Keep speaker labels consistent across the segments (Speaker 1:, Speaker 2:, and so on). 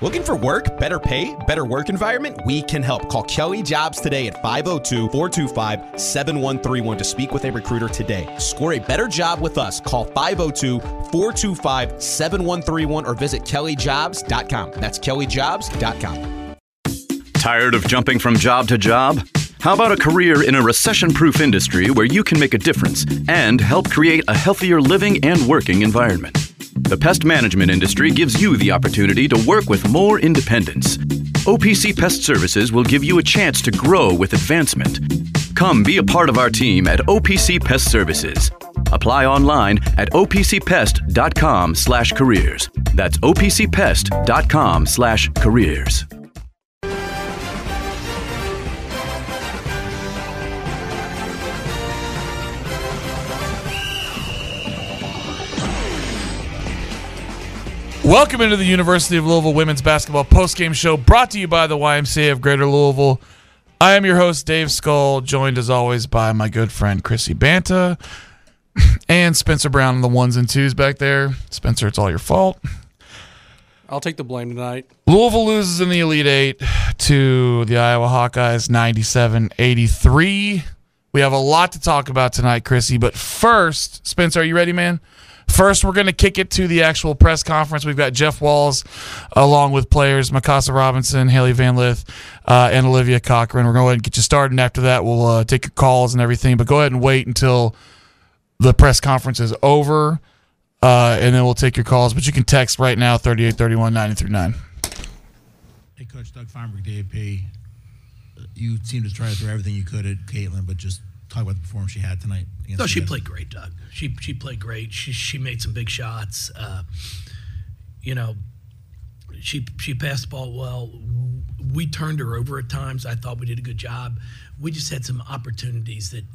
Speaker 1: Looking for work, better pay, better work environment? We can help. Call Kelly Jobs today at 502-425-7131 to speak with a recruiter today. Score a better job with us. Call 502-425-7131 or visit kellyjobs.com. That's kellyjobs.com.
Speaker 2: Tired of jumping from job to job? How about a career in a recession-proof industry where you can make a difference and help create a healthier living and working environment? The pest management industry gives you the opportunity to work with more independence. OPC Pest Services will give you a chance to grow with advancement. Come be a part of our team at OPC Pest Services. Apply online at opcpest.com/careers. That's opcpest.com/careers.
Speaker 3: Welcome into the University of Louisville Women's Basketball Postgame Show, brought to you by the YMCA of Greater Louisville. I am your host, Dave Skull, joined as always by my good friend Chrissy Banta and Spencer Brown on the ones and twos back there. Spencer, it's all your fault.
Speaker 4: I'll take the blame tonight.
Speaker 3: Louisville loses in the Elite Eight to the Iowa Hawkeyes 97-83. We have a lot to talk about tonight, Chrissy, but first, Spencer, are you ready, man? First, we're going to kick it to the actual press conference. We've got Jeff Walz along with players Mikasa Robinson, Haley Van Lith, and Olivia Cochran. We're going to go ahead and get you started, and after that, we'll take your calls and everything. But go ahead and wait until the press conference is over, and then we'll take your calls. But you can text right now, 3831-939.
Speaker 5: Hey, Coach Doug Feinberg, Dave P. You seem to try to throw everything you could at Caitlin, but just talk about the performance she had tonight.
Speaker 6: No, she played great, Doug. She played great. She made some big shots. She passed the ball well. We turned her over at times. I thought we did a good job. We just had some opportunities that,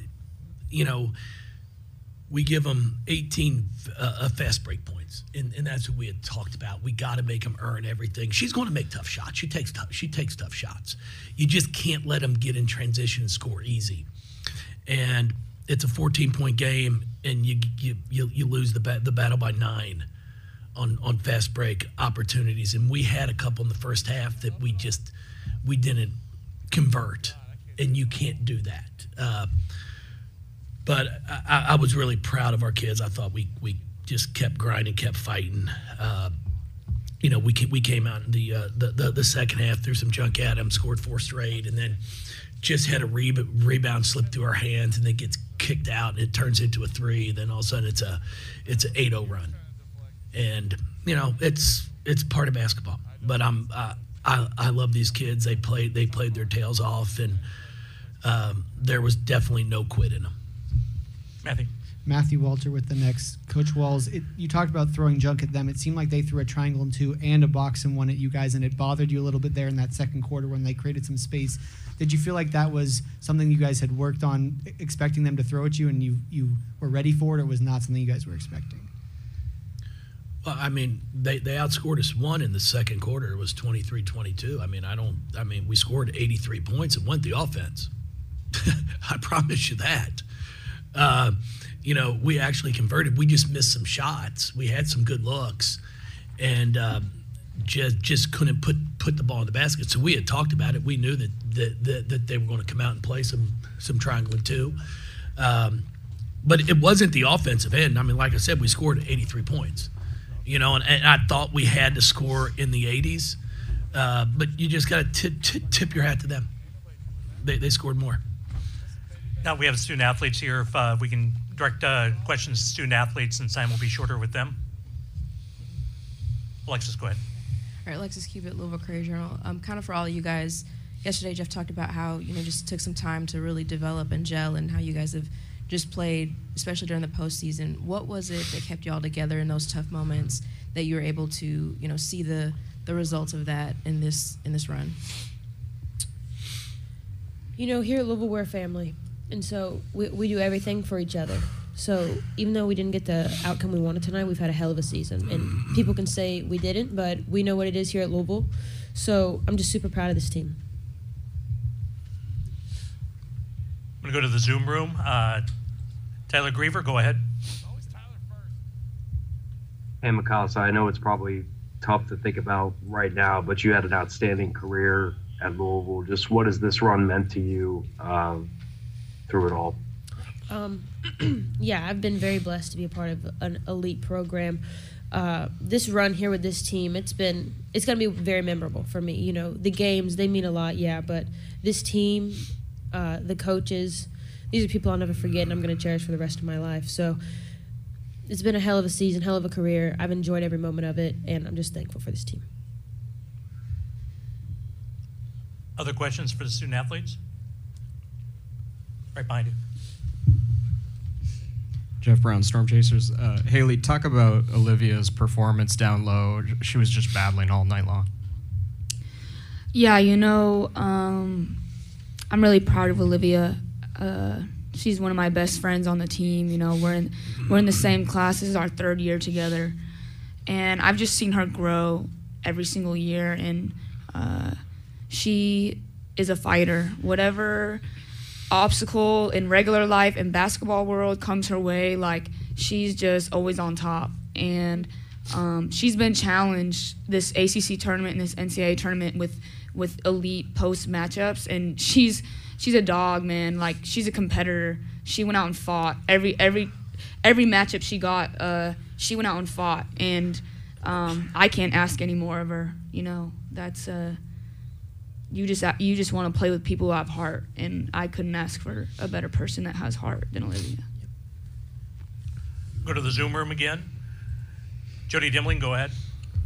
Speaker 6: we give them 18 fast break points, and that's what we had talked about. We got to make them earn everything. She's going to make tough shots. She takes tough shots. You just can't let them get in transition and score easy. And it's a 14-point game, and you lose the battle by 9 on fast break opportunities. And we had a couple in the first half that we didn't convert, and you can't do that. But I was really proud of our kids. I thought we just kept grinding, kept fighting. We came out in the second half, threw some junk at them, scored 4 straight, and then just had a rebound slip through our hands, and then gets kicked out, and it turns into a 3. Then all of a sudden it's an 8-0 run, and it's part of basketball. But I love these kids. They played their tails off, and there was definitely no quit in them.
Speaker 7: Matthew Walter with the next. Coach Walz, you talked about throwing junk at them. It seemed like they threw a triangle and 2 and a box and 1 at you guys, and it bothered you a little bit there in that second quarter when they created some space. Did you feel like that was something you guys had worked on, expecting them to throw at you, and you were ready for it, or was not something you guys were expecting?
Speaker 6: Well, they outscored us 1 in the second quarter. It was 23-22. We scored 83 points and went the offense. I promise you that. We actually converted. We just missed some shots. We had some good looks, and just couldn't put the ball in the basket. So we had talked about it. We knew that they were going to come out and play some triangle and 2. But it wasn't the offensive end. Like I said, we scored 83 points. And I thought we had to score in the 80s. But you just got to tip your hat to them. They scored more.
Speaker 8: Now we have student athletes here. If we can direct questions to student athletes, and time will be shorter with them. Alexis, go ahead.
Speaker 9: All right, Alexis Cubitt, Louisville Courier-Journal. Kind of for all of you guys, yesterday Jeff talked about how, just took some time to really develop and gel, and how you guys have just played, especially during the postseason. What was it that kept you all together in those tough moments that you were able to, see the results of that in this run?
Speaker 10: Here at Louisville, we're a family. And so we do everything for each other. So even though we didn't get the outcome we wanted tonight, we've had a hell of a season. And people can say we didn't, but we know what it is here at Louisville. So I'm just super proud of this team.
Speaker 8: I'm going to go to the Zoom room. Tyler Griever, go ahead.
Speaker 11: Hey, Mikasa, I know it's probably tough to think about right now, but you had an outstanding career at Louisville. Just what has this run meant to you through it all?
Speaker 10: Yeah, I've been very blessed to be a part of an elite program. This run here with this team, it's going to be very memorable for me. You know, the games, they mean a lot, yeah, but this team, the coaches, these are people I'll never forget and I'm going to cherish for the rest of my life. So it's been a hell of a season, hell of a career. I've enjoyed every moment of it, and I'm just thankful for this team.
Speaker 8: Other questions for the student athletes? Right behind you.
Speaker 12: Jeff Brown, Storm Chasers. Haley, talk about Olivia's performance down low. She was just battling all night long.
Speaker 13: Yeah, you know, I'm really proud of Olivia. She's one of my best friends on the team. You know, we're in the same class. This is our third year together, and I've just seen her grow every single year. And she is a fighter. Whatever obstacle in regular life and basketball world comes her way, like, she's just always on top. And she's been challenged this ACC tournament and this NCAA tournament with elite post matchups, and she's a dog, man. Like, she's a competitor. She went out and fought every matchup she got. She went out and fought, and I can't ask any more of her. You know, that's you just want to play with people who have heart, and I couldn't ask for a better person that has heart than Olivia.
Speaker 8: Go to the Zoom room again. Jody Dimling, go ahead.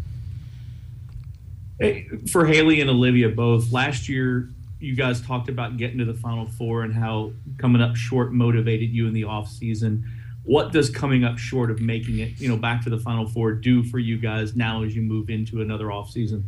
Speaker 14: Hey, for Haley and Olivia both, last year you guys talked about getting to the Final Four and how coming up short motivated you in the off season. What does coming up short of making it, you know, back to the Final Four do for you guys now as you move into another off season?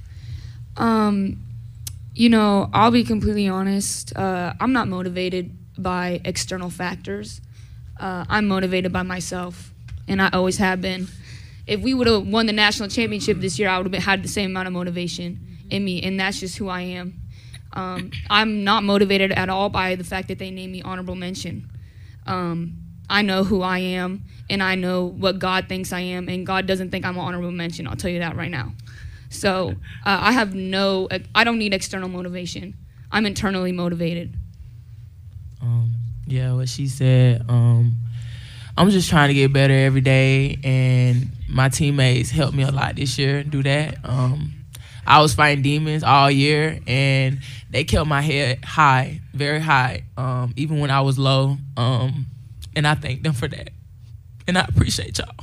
Speaker 13: You know, I'll be completely honest. I'm not motivated by external factors. I'm motivated by myself, and I always have been. If we would have won the national championship this year, I would have had the same amount of motivation in me, and that's just who I am. I'm not motivated at all by the fact that they named me honorable mention. I know who I am, and I know what God thinks I am, and God doesn't think I'm an honorable mention. I'll tell you that right now. So I don't need external motivation. I'm internally motivated.
Speaker 15: Yeah, what she said. I'm just trying to get better every day, and my teammates helped me a lot this year do that. I was fighting demons all year, and they kept my head high, very high, even when I was low. And I thank them for that, and I appreciate y'all.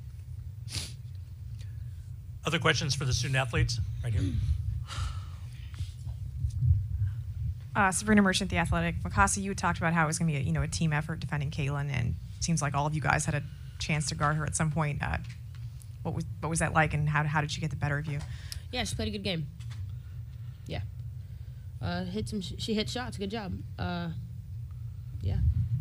Speaker 8: Other questions for the student athletes? Right here.
Speaker 16: Sabrina Merchant, The Athletic. Mikasa, you talked about how it was going to be a team effort defending Caitlin, and it seems like all of you guys had a chance to guard her at some point. What was that like, and how did she get the better of you?
Speaker 10: Yeah, she played a good game. Yeah. She hit shots. Good job. Yeah.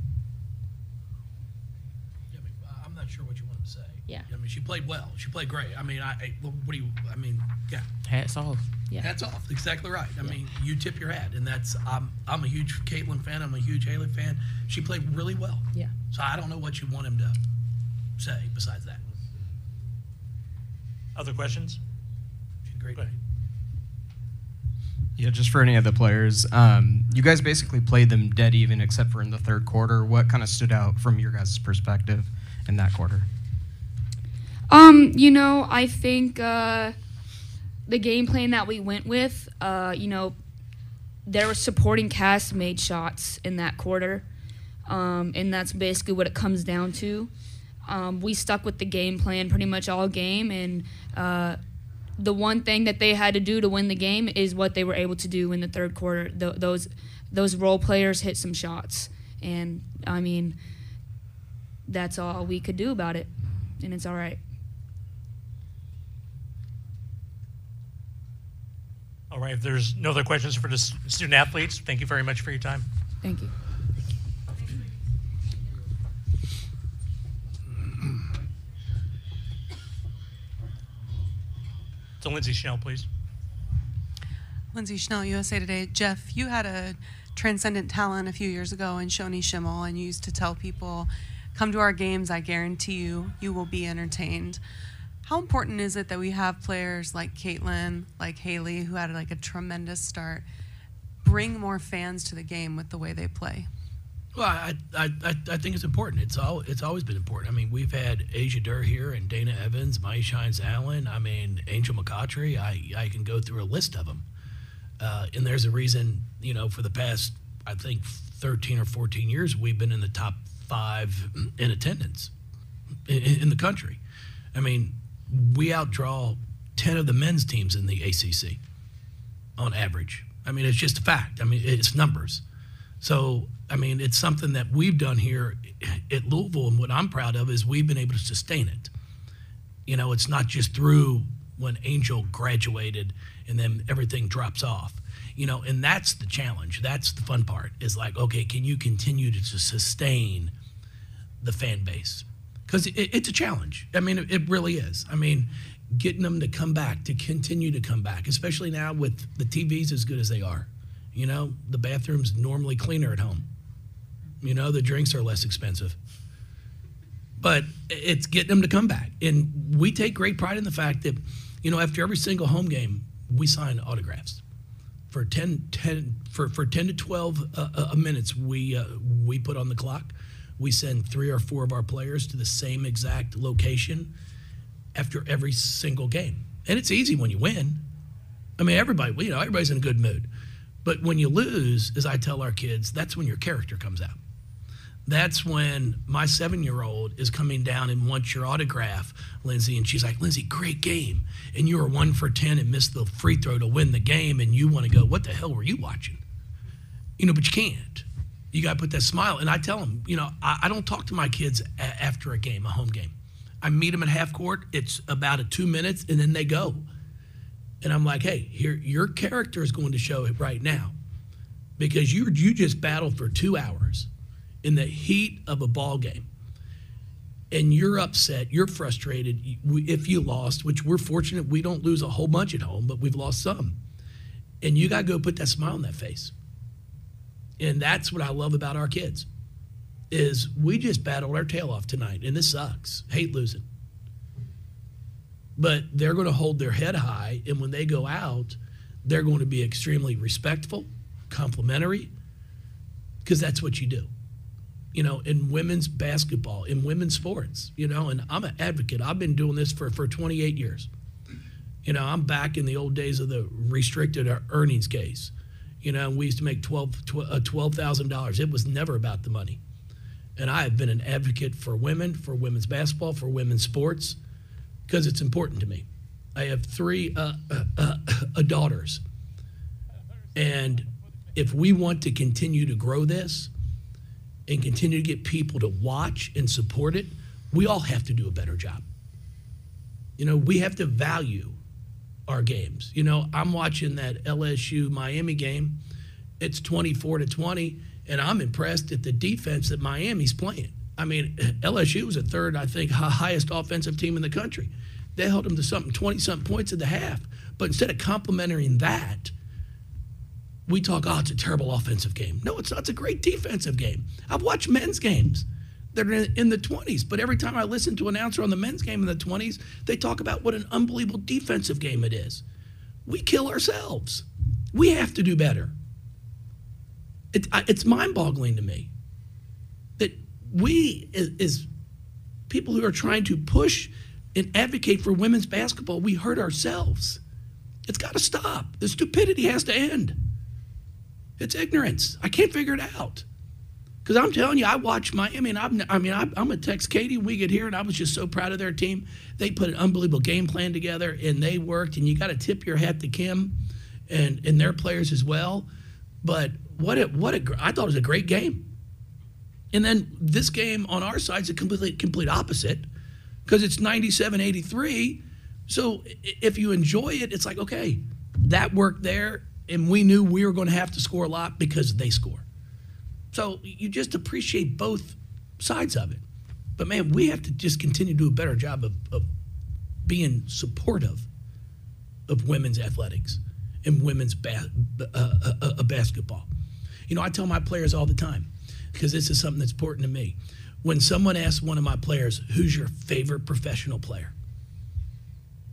Speaker 6: I'm not sure what you want to say.
Speaker 10: Yeah.
Speaker 6: I mean, she played well. She played great. I mean, yeah.
Speaker 15: Hats off.
Speaker 10: Yeah.
Speaker 6: Hats off. Exactly right. I mean, you tip your hat, and that's I'm a huge Caitlin fan. I'm a huge Haley fan. She played really well.
Speaker 10: Yeah.
Speaker 6: So I don't know what you want him to say besides that.
Speaker 8: Other questions?
Speaker 6: Great.
Speaker 12: Yeah, just for any of the players, you guys basically played them dead even except for in the third quarter. What kind of stood out from your guys' perspective in that quarter?
Speaker 13: You know, I think the game plan that we went with, you know, there were supporting cast made shots in that quarter, and that's basically what it comes down to. We stuck with the game plan pretty much all game, and the one thing that they had to do to win the game is what they were able to do in the third quarter. Those role players hit some shots, and I mean, that's all we could do about it, and it's all right.
Speaker 8: All right, if there's no other questions for the student athletes, thank you very much for your time.
Speaker 13: Thank you.
Speaker 8: So Lindsay Schnell, please.
Speaker 17: Lindsay Schnell, USA Today. Jeff, you had a transcendent talent a few years ago in Shoni Schimmel, and you used to tell people, come to our games, I guarantee you will be entertained. How important is it that we have players like Caitlin, like Haley, who had like a tremendous start, bring more fans to the game with the way they play?
Speaker 6: Well, I think it's important. It's always been important. I mean, we've had Asia Durr here and Dana Evans, Mai Shines Allen. I mean, Angel McCoughtry. I can go through a list of them. And there's a reason, for the past, I think, 13 or 14 years, we've been in the top 5 in attendance in the country. I mean, we outdraw 10 of the men's teams in the ACC on average. I mean, it's just a fact. I mean, it's numbers. So, I mean, it's something that we've done here at Louisville, and what I'm proud of is we've been able to sustain it. It's not just through when Angel graduated and then everything drops off. And that's the challenge. That's the fun part, is like, okay, can you continue to sustain the fan base? Because it's a challenge. I mean, it really is. I mean, getting them to come back, to continue to come back, especially now with the TVs as good as they are. The bathroom's normally cleaner at home. The drinks are less expensive. But it's getting them to come back. And we take great pride in the fact that, after every single home game, we sign autographs. For 10 to 12 minutes we put on the clock. We send 3 or 4 of our players to the same exact location after every single game. And it's easy when you win. I mean, everybody's in a good mood. But when you lose, as I tell our kids, that's when your character comes out. That's when my 7-year-old is coming down and wants your autograph, Lindsay, and she's like, Lindsay, great game. And you were 1 for 10 and missed the free throw to win the game, and you want to go, what the hell were you watching? But you can't. You got to put that smile. And I tell them, I don't talk to my kids after a game, a home game. I meet them at half court. It's about 2 minutes, and then they go. And I'm like, hey, here, your character is going to show it right now, because you just battled for 2 hours in the heat of a ball game, and you're upset, you're frustrated if you lost, which we're fortunate we don't lose a whole bunch at home, but we've lost some. And you got to go put that smile on that face. And that's what I love about our kids, is we just battled our tail off tonight, and this sucks. Hate losing. But they're going to hold their head high, and when they go out, they're going to be extremely respectful, complimentary, because that's what you do. In women's basketball, in women's sports, and I'm an advocate. I've been doing this for 28 years. I'm back in the old days of the restricted earnings case. We used to make $12,000. It was never about the money. And I have been an advocate for women, for women's basketball, for women's sports, because it's important to me. I have 3 daughters. And if we want to continue to grow this and continue to get people to watch and support it, we all have to do a better job. We have to value our games. I'm watching that LSU-Miami game. It's 24-20, and I'm impressed at the defense that Miami's playing. I mean, LSU was the 3rd, I think, highest offensive team in the country. They held them to 20-something points at the half. But instead of complimenting that, we talk, it's a terrible offensive game. No, it's not. It's a great defensive game. I've watched men's games that are in the 20s, but every time I listen to an announcer on the men's game in the 20s, they talk about what an unbelievable defensive game it is. We kill ourselves. We have to do better. It's mind-boggling to me that we, as people who are trying to push and advocate for women's basketball, we hurt ourselves. It's got to stop. The stupidity has to end. It's ignorance. I can't figure it out. Because I'm telling you, I watch Miami, and I'm gonna text Katie when we get here, and I was just so proud of their team. They put an unbelievable game plan together, and they worked. And you got to tip your hat to Kim and their players as well. But I thought it was a great game. And then this game on our side is a complete opposite, because it's 97-83. So if you enjoy it, it's like, okay, that worked there. And we knew we were going to have to score a lot because they score. So you just appreciate both sides of it. But, man, we have to just continue to do a better job of being supportive of women's athletics and women's basketball. I tell my players all the time, because this is something that's important to me. When someone asks one of my players, who's your favorite professional player?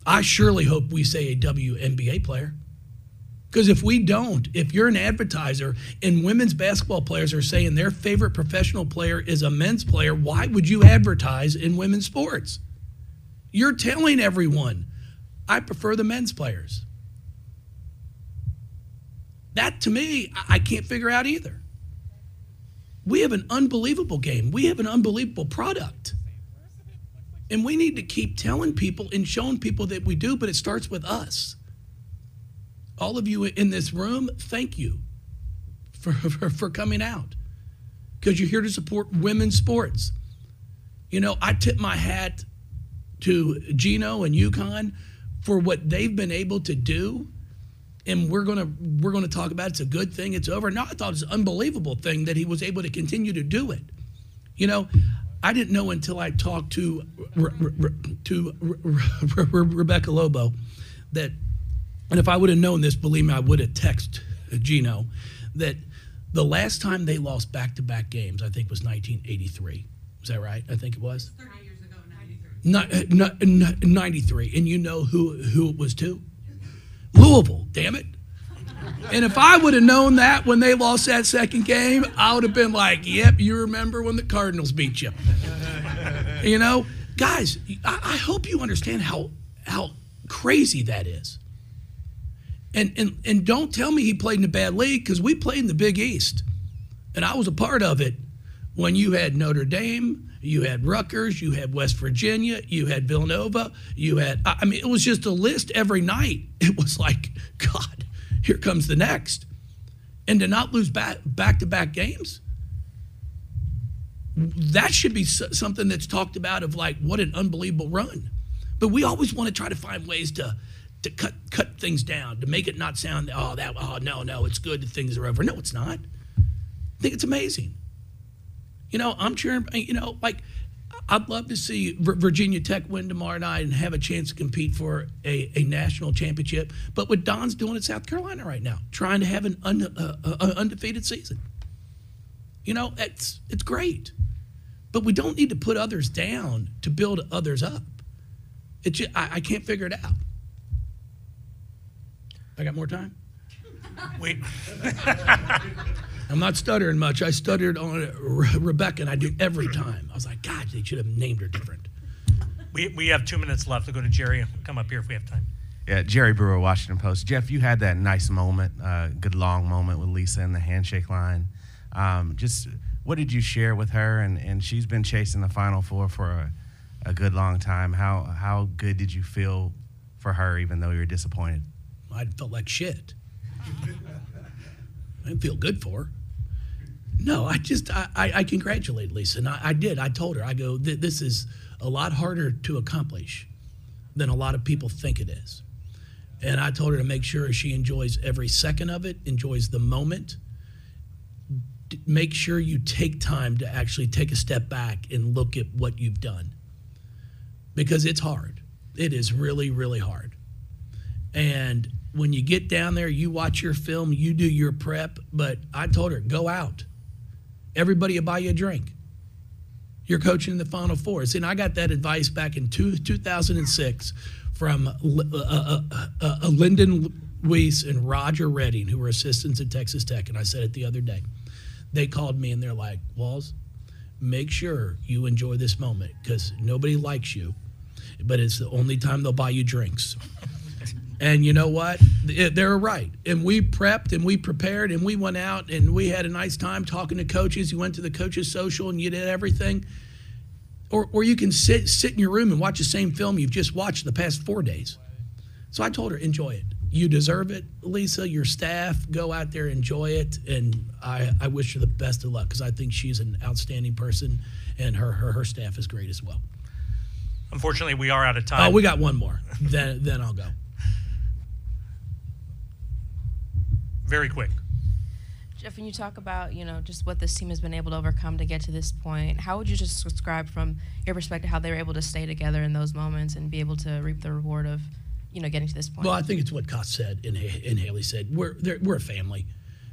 Speaker 6: I surely hope we say a WNBA player. Because if we don't, if you're an advertiser and women's basketball players are saying their favorite professional player is a men's player, why would you advertise in women's sports? You're telling everyone, I prefer the men's players. That, to me, I can't figure out either. We have an unbelievable game. We have an unbelievable product. And we need to keep telling people and showing people that we do, but it starts with us. All of you in this room, thank you for coming out, because you're here to support women's sports. You know, I tip my hat to Gino and UConn for what they've been able to do, and we're gonna talk about it. It's a good thing. It's over. No, I thought it was an unbelievable thing that he was able to continue to do it. You know, I didn't know until I talked to Rebecca Lobo that. And if I would have known this, believe me, I would have texted Gino that the last time they lost back-to-back games, I think, was 1983. Is that right? I think it was. 30 years ago, 93. 93. And you know who it was to? Louisville, damn it. And if I would have known that when they lost that second game, I would have been like, yep, you remember when the Cardinals beat you. You know, guys, I hope you understand how crazy that is. And don't tell me he played in a bad league, because we played in the Big East. And I was a part of it when you had Notre Dame, you had Rutgers, you had West Virginia, you had Villanova, you had, I mean, it was just a list every night. It was like, God, here comes the next. And to not lose back-to-back games, that should be something that's talked about of like, what an unbelievable run. But we always want to try to find ways to cut things down, to make it not sound, no, it's good that things are over. No, it's not. I think it's amazing. You know, I'm cheering, you know, like, I'd love to see Virginia Tech win tomorrow night and have a chance to compete for a national championship. But what Don's doing at South Carolina right now, trying to have an undefeated season. You know, it's great. But we don't need to put others down to build others up. It's just, I can't figure it out. I got more time?
Speaker 8: Wait.
Speaker 6: I'm not stuttering much. I stuttered on Rebecca, and I do every time. I was like, God, they should have named her different.
Speaker 8: We have 2 minutes left. We'll go to Jerry. Come up here if we have time.
Speaker 18: Yeah, Jerry Brewer, Washington Post. Jeff, you had that nice moment, good long moment with Lisa in the handshake line. Just what did you share with her? And she's been chasing the Final Four for a good long time. How good did you feel for her, even though you were disappointed?
Speaker 6: I felt like shit. I didn't feel good for her. No, I congratulate Lisa, and I did. I told her, I go, this is a lot harder to accomplish than a lot of people think it is. And I told her to make sure she enjoys every second of it, enjoys the moment. Make sure you take time to actually take a step back and look at what you've done. Because it's hard. It is really, really hard. And when you get down there, you watch your film, you do your prep, but I told her, go out. Everybody will buy you a drink. You're coaching in the Final Four. And I got that advice back in 2006 from Lyndon Weiss and Roger Redding, who were assistants at Texas Tech, and I said it the other day. They called me and they're like, Walls, make sure you enjoy this moment, because nobody likes you, but it's the only time they'll buy you drinks. And you know what? They're right. And we prepped and we prepared and we went out and we had a nice time talking to coaches. You went to the coaches' social and you did everything. Or you can sit in your room and watch the same film you've just watched the past 4 days. So I told her, enjoy it. You deserve it, Lisa, your staff. Go out there, enjoy it. And I wish her the best of luck, because I think she's an outstanding person and her staff is great as well.
Speaker 8: Unfortunately, we are out of time.
Speaker 6: Oh, we got one more. Then I'll go.
Speaker 8: Very quick.
Speaker 9: Jeff, when you talk about, just what this team has been able to overcome to get to this point, how would you just describe from your perspective how they were able to stay together in those moments and be able to reap the reward of, getting to this point?
Speaker 6: Well, I think it's what Koss said and Haley said. We're a family.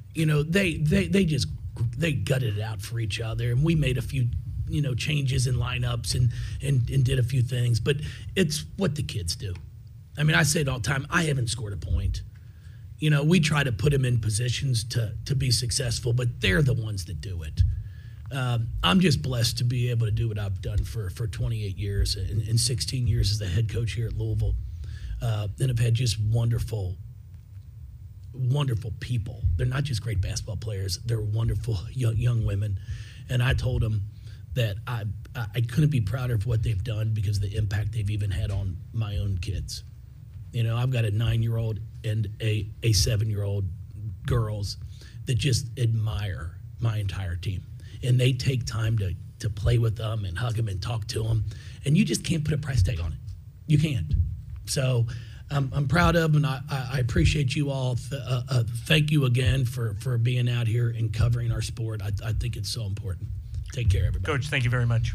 Speaker 6: They gutted it out for each other, and we made a few, changes in lineups and did a few things. But it's what the kids do. I mean, I say it all the time. I haven't scored a point. You know, we try to put them in positions to be successful, but they're the ones that do it. I'm just blessed to be able to do what I've done for 28 years and 16 years as the head coach here at Louisville. And I've had just wonderful people. They're not just great basketball players. They're wonderful young women. And I told them that I couldn't be prouder of what they've done because of the impact they've even had on my own kids. You know, I've got a 9-year-old and a 7-year-old girls that just admire my entire team. And they take time to play with them and hug them and talk to them. And you just can't put a price tag on it. You can't. So I'm proud of them, and I appreciate you all. Thank you again for being out here and covering our sport. I think it's so important. Take care, everybody.
Speaker 8: Coach, thank you very much.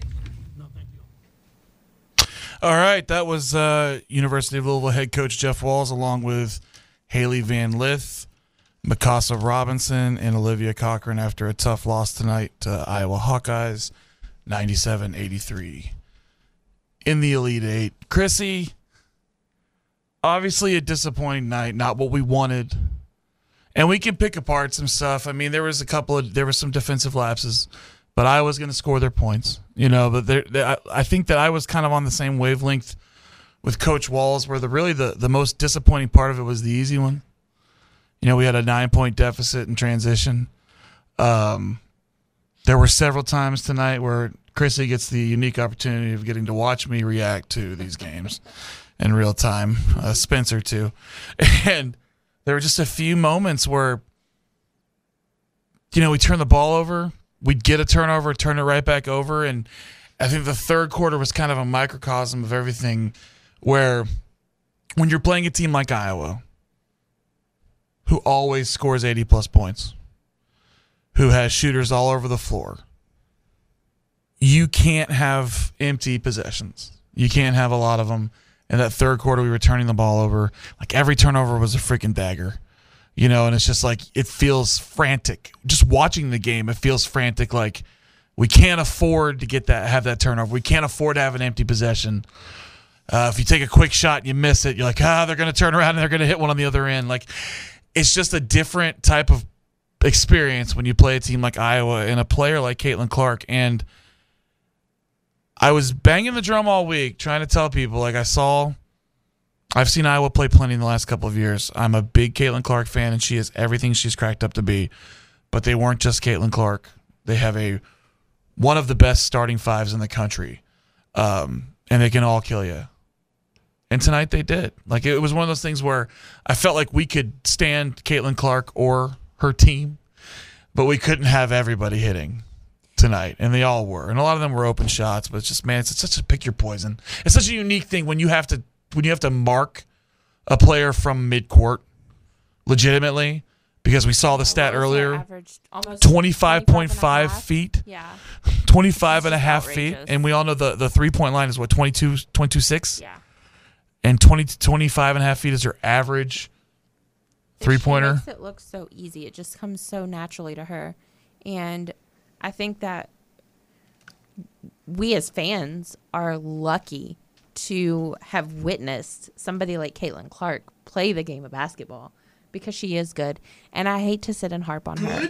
Speaker 3: All right, that was University of Louisville head coach Jeff Walz along with Haley Van Lith, Mikasa Robinson, and Olivia Cochran after a tough loss tonight to Iowa Hawkeyes, 97-83. In the Elite Eight, Chrissy, obviously a disappointing night, not what we wanted. And we can pick apart some stuff. I mean, there was some defensive lapses, but Iowa's going to score their points, you know. But I think that I was kind of on the same wavelength with Coach Walz, where the most disappointing part of it was the easy one. You know, we had a 9-point deficit in transition. There were several times tonight where Chrissy gets the unique opportunity of getting to watch me react to these games in real time. Spencer too, and there were just a few moments where, you know, we turn the ball over. We'd get a turnover, turn it right back over. And I think the third quarter was kind of a microcosm of everything, where when you're playing a team like Iowa, who always scores 80-plus points, who has shooters all over the floor, you can't have empty possessions. You can't have a lot of them. In that third quarter, we were turning the ball over. Like, every turnover was a freaking dagger. You know, and it's just like, it feels frantic. Just watching the game, it feels frantic. Like, we can't afford to have that turnover. We can't afford to have an empty possession. If you take a quick shot and you miss it, you're like, they're going to turn around and they're going to hit one on the other end. Like, it's just a different type of experience when you play a team like Iowa and a player like Caitlin Clark. And I was banging the drum all week trying to tell people, like, I've seen Iowa play plenty in the last couple of years. I'm a big Caitlin Clark fan, and she is everything she's cracked up to be. But they weren't just Caitlin Clark. They have one of the best starting fives in the country, and they can all kill you. And tonight they did. Like, it was one of those things where I felt like we could stand Caitlin Clark or her team, but we couldn't have everybody hitting tonight, and they all were. And a lot of them were open shots, but it's just, man, it's such a pick your poison. It's such a unique thing when you have to mark a player from midcourt legitimately, because we saw the stat earlier, 25.5 feet.
Speaker 19: Yeah.
Speaker 3: 25 and a half feet. And we all know the 3-point line is what, 22.6?
Speaker 19: Yeah.
Speaker 3: And 25 and a half feet is her average three-pointer.
Speaker 19: She makes it look so easy. It just comes so naturally to her. And I think that we as fans are lucky to have witnessed somebody like Caitlin Clark play the game of basketball, because she is good. And I hate to sit and harp on her.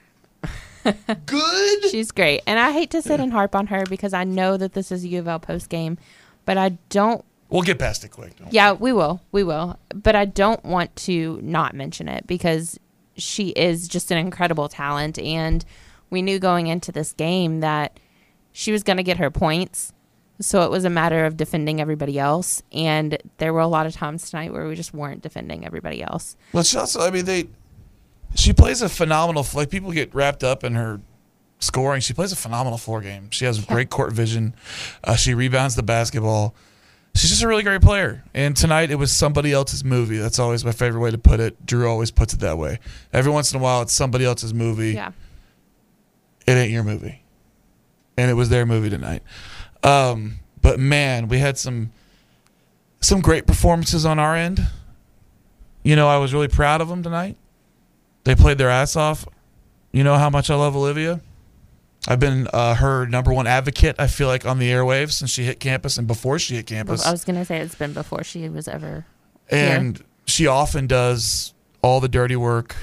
Speaker 3: Good?
Speaker 19: She's great. And I hate to sit and harp on her because I know that this is a U of L post game, but I don't.
Speaker 3: We'll get past it quick.
Speaker 19: Yeah, we will. We will. But I don't want to not mention it, because she is just an incredible talent. And we knew going into this game that she was going to get her points. So it was a matter of defending everybody else. And there were a lot of times tonight where we just weren't defending everybody else.
Speaker 3: Well, she also, she plays a phenomenal, like, people get wrapped up in her scoring. She plays a phenomenal floor game. She has great court vision. She rebounds the basketball. She's just a really great player. And tonight it was somebody else's movie. That's always my favorite way to put it. Drew always puts it that way. Every once in a while it's somebody else's movie.
Speaker 19: Yeah.
Speaker 3: It ain't your movie. And it was their movie tonight. But man, we had some great performances on our end. You know, I was really proud of them tonight. They played their ass off. You know how much I love Olivia. I've been her number one advocate, I feel like, on the airwaves since she hit campus and before she hit campus.
Speaker 19: I was going to say it's been before she was ever
Speaker 3: And
Speaker 19: here.
Speaker 3: she often does all the dirty work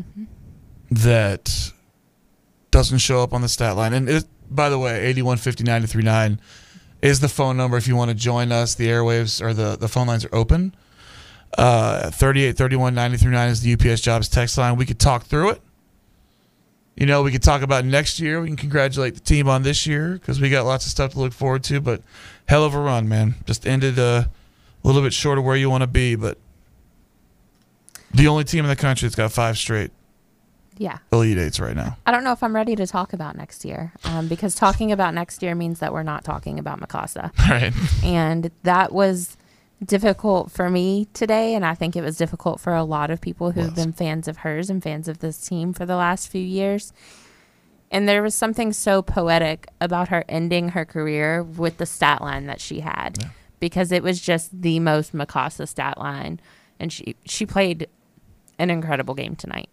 Speaker 3: that doesn't show up on the stat line. And by the way, 8150-939 is the phone number if you want to join us. The airwaves or the phone lines are open. 3831-939 is the UPS Jobs text line. We could talk through it. You know, we could talk about next year. We can congratulate the team on this year because we got lots of stuff to look forward to. But hell of a run, man. Just ended a little bit short of where you want to be, but the only team in the country that's got 5 straight Elite Eights right now.
Speaker 19: I don't know if I'm ready to talk about next year because talking about next year means that we're not talking about Mikasa.
Speaker 3: Right.
Speaker 19: And that was difficult for me today, and I think it was difficult for a lot of people who've been fans of hers and fans of this team for the last few years. And there was something so poetic about her ending her career with the stat line that she had because it was just the most Mikasa stat line. And she played an incredible game tonight.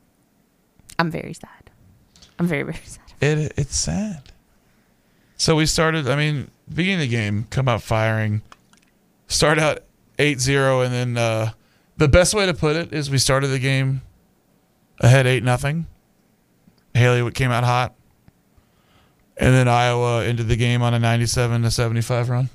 Speaker 19: I'm very sad. I'm very, very sad.
Speaker 3: It's sad. So we started, beginning of the game, come out firing, start out 8-0, and then the best way to put it is we started the game ahead 8-0. Haley came out hot. And then Iowa ended the game on a 97-75 run.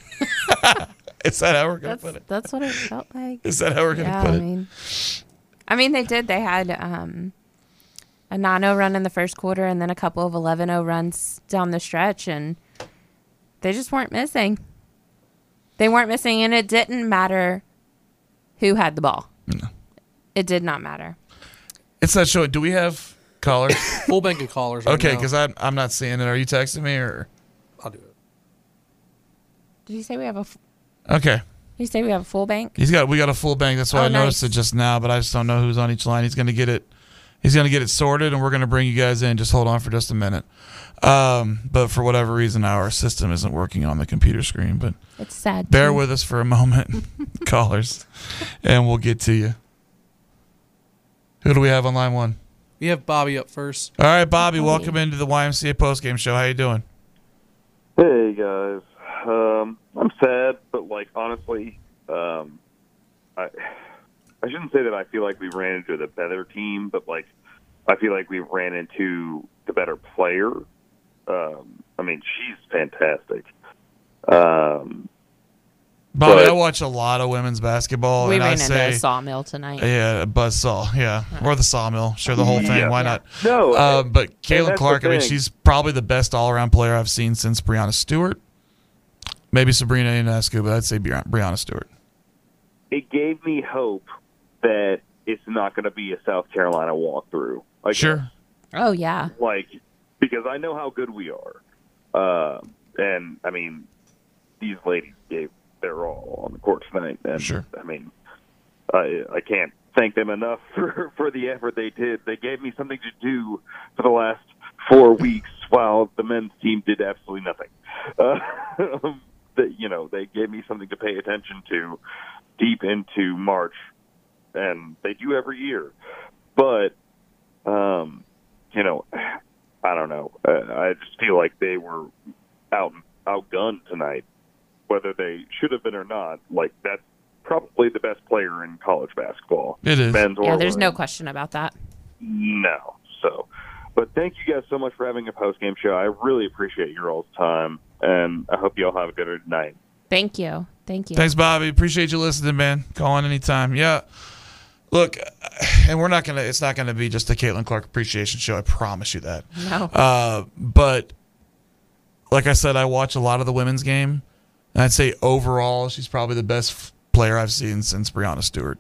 Speaker 3: Is that how we're going to put it?
Speaker 19: That's what it felt like.
Speaker 3: Is that how we're going to put it?
Speaker 19: I mean, they did. They had a 9-0 run in the first quarter and then a couple of 11-0 runs down the stretch, and they just weren't missing. They weren't missing, and it didn't matter who had the ball.
Speaker 3: No.
Speaker 19: It did not matter.
Speaker 3: It's that show. Do we have callers?
Speaker 4: Full bank of callers. Right
Speaker 3: Okay,
Speaker 4: now.
Speaker 3: because I'm not seeing it. Are you texting me or?
Speaker 4: I'll do it.
Speaker 19: Did you say we have a?
Speaker 3: Okay.
Speaker 19: Did you say we have a full bank?
Speaker 3: We got a full bank. That's why I noticed it just now, but I just don't know who's on each line. He's gonna get it sorted, and we're gonna bring you guys in. Just hold on for just a minute. But for whatever reason, our system isn't working on the computer screen. But
Speaker 19: it's sad.
Speaker 3: Bear with us for a moment, callers, and we'll get to you. Who do we have on line one?
Speaker 4: We have Bobby up first.
Speaker 3: All right, Bobby, welcome into the YMCA postgame show. How you doing?
Speaker 20: Hey guys, I'm sad, but honestly, I shouldn't say that I feel like we ran into the better team, but I feel like we ran into the better player. She's fantastic.
Speaker 3: Bobby, I watch a lot of women's basketball.
Speaker 19: We
Speaker 3: and
Speaker 19: ran
Speaker 3: I say,
Speaker 19: into a sawmill tonight.
Speaker 3: Yeah, a buzzsaw. Yeah, or the sawmill. Sure, the whole thing.
Speaker 20: Yeah.
Speaker 3: Why not?
Speaker 20: No,
Speaker 3: but Caitlin
Speaker 20: that's
Speaker 3: Clark,
Speaker 20: the thing.
Speaker 3: she's probably the best all-around player I've seen since Brianna Stewart. Maybe Sabrina Ionescu, but I'd say Brianna Stewart.
Speaker 20: It gave me hope that it's not going to be a South Carolina walkthrough.
Speaker 3: Sure.
Speaker 19: Oh yeah.
Speaker 20: Because I know how good we are, and these ladies gave their all on the court tonight. And
Speaker 3: sure.
Speaker 20: I can't thank them enough for the effort they did. They gave me something to do for the last 4 weeks while the men's team did absolutely nothing. They gave me something to pay attention to deep into March, and they do every year. But, I don't know. I just feel like they were outgunned tonight, whether they should have been or not. That's probably the best player in college basketball.
Speaker 3: It is.
Speaker 20: Men's or
Speaker 19: Yeah, there's no
Speaker 20: women's.
Speaker 19: question about that.
Speaker 20: No. But thank you guys so much for having a post-game show. I really appreciate your all's time, and I hope you all have a good night.
Speaker 19: Thank you. Thank you.
Speaker 3: Thanks, Bobby. Appreciate you listening, man. Call on anytime. Yeah. Look, and it's not gonna be just a Caitlin Clark appreciation show. I promise you that.
Speaker 19: No.
Speaker 3: But like I said, I watch a lot of the women's game, and I'd say overall she's probably the best player I've seen since Brianna Stewart.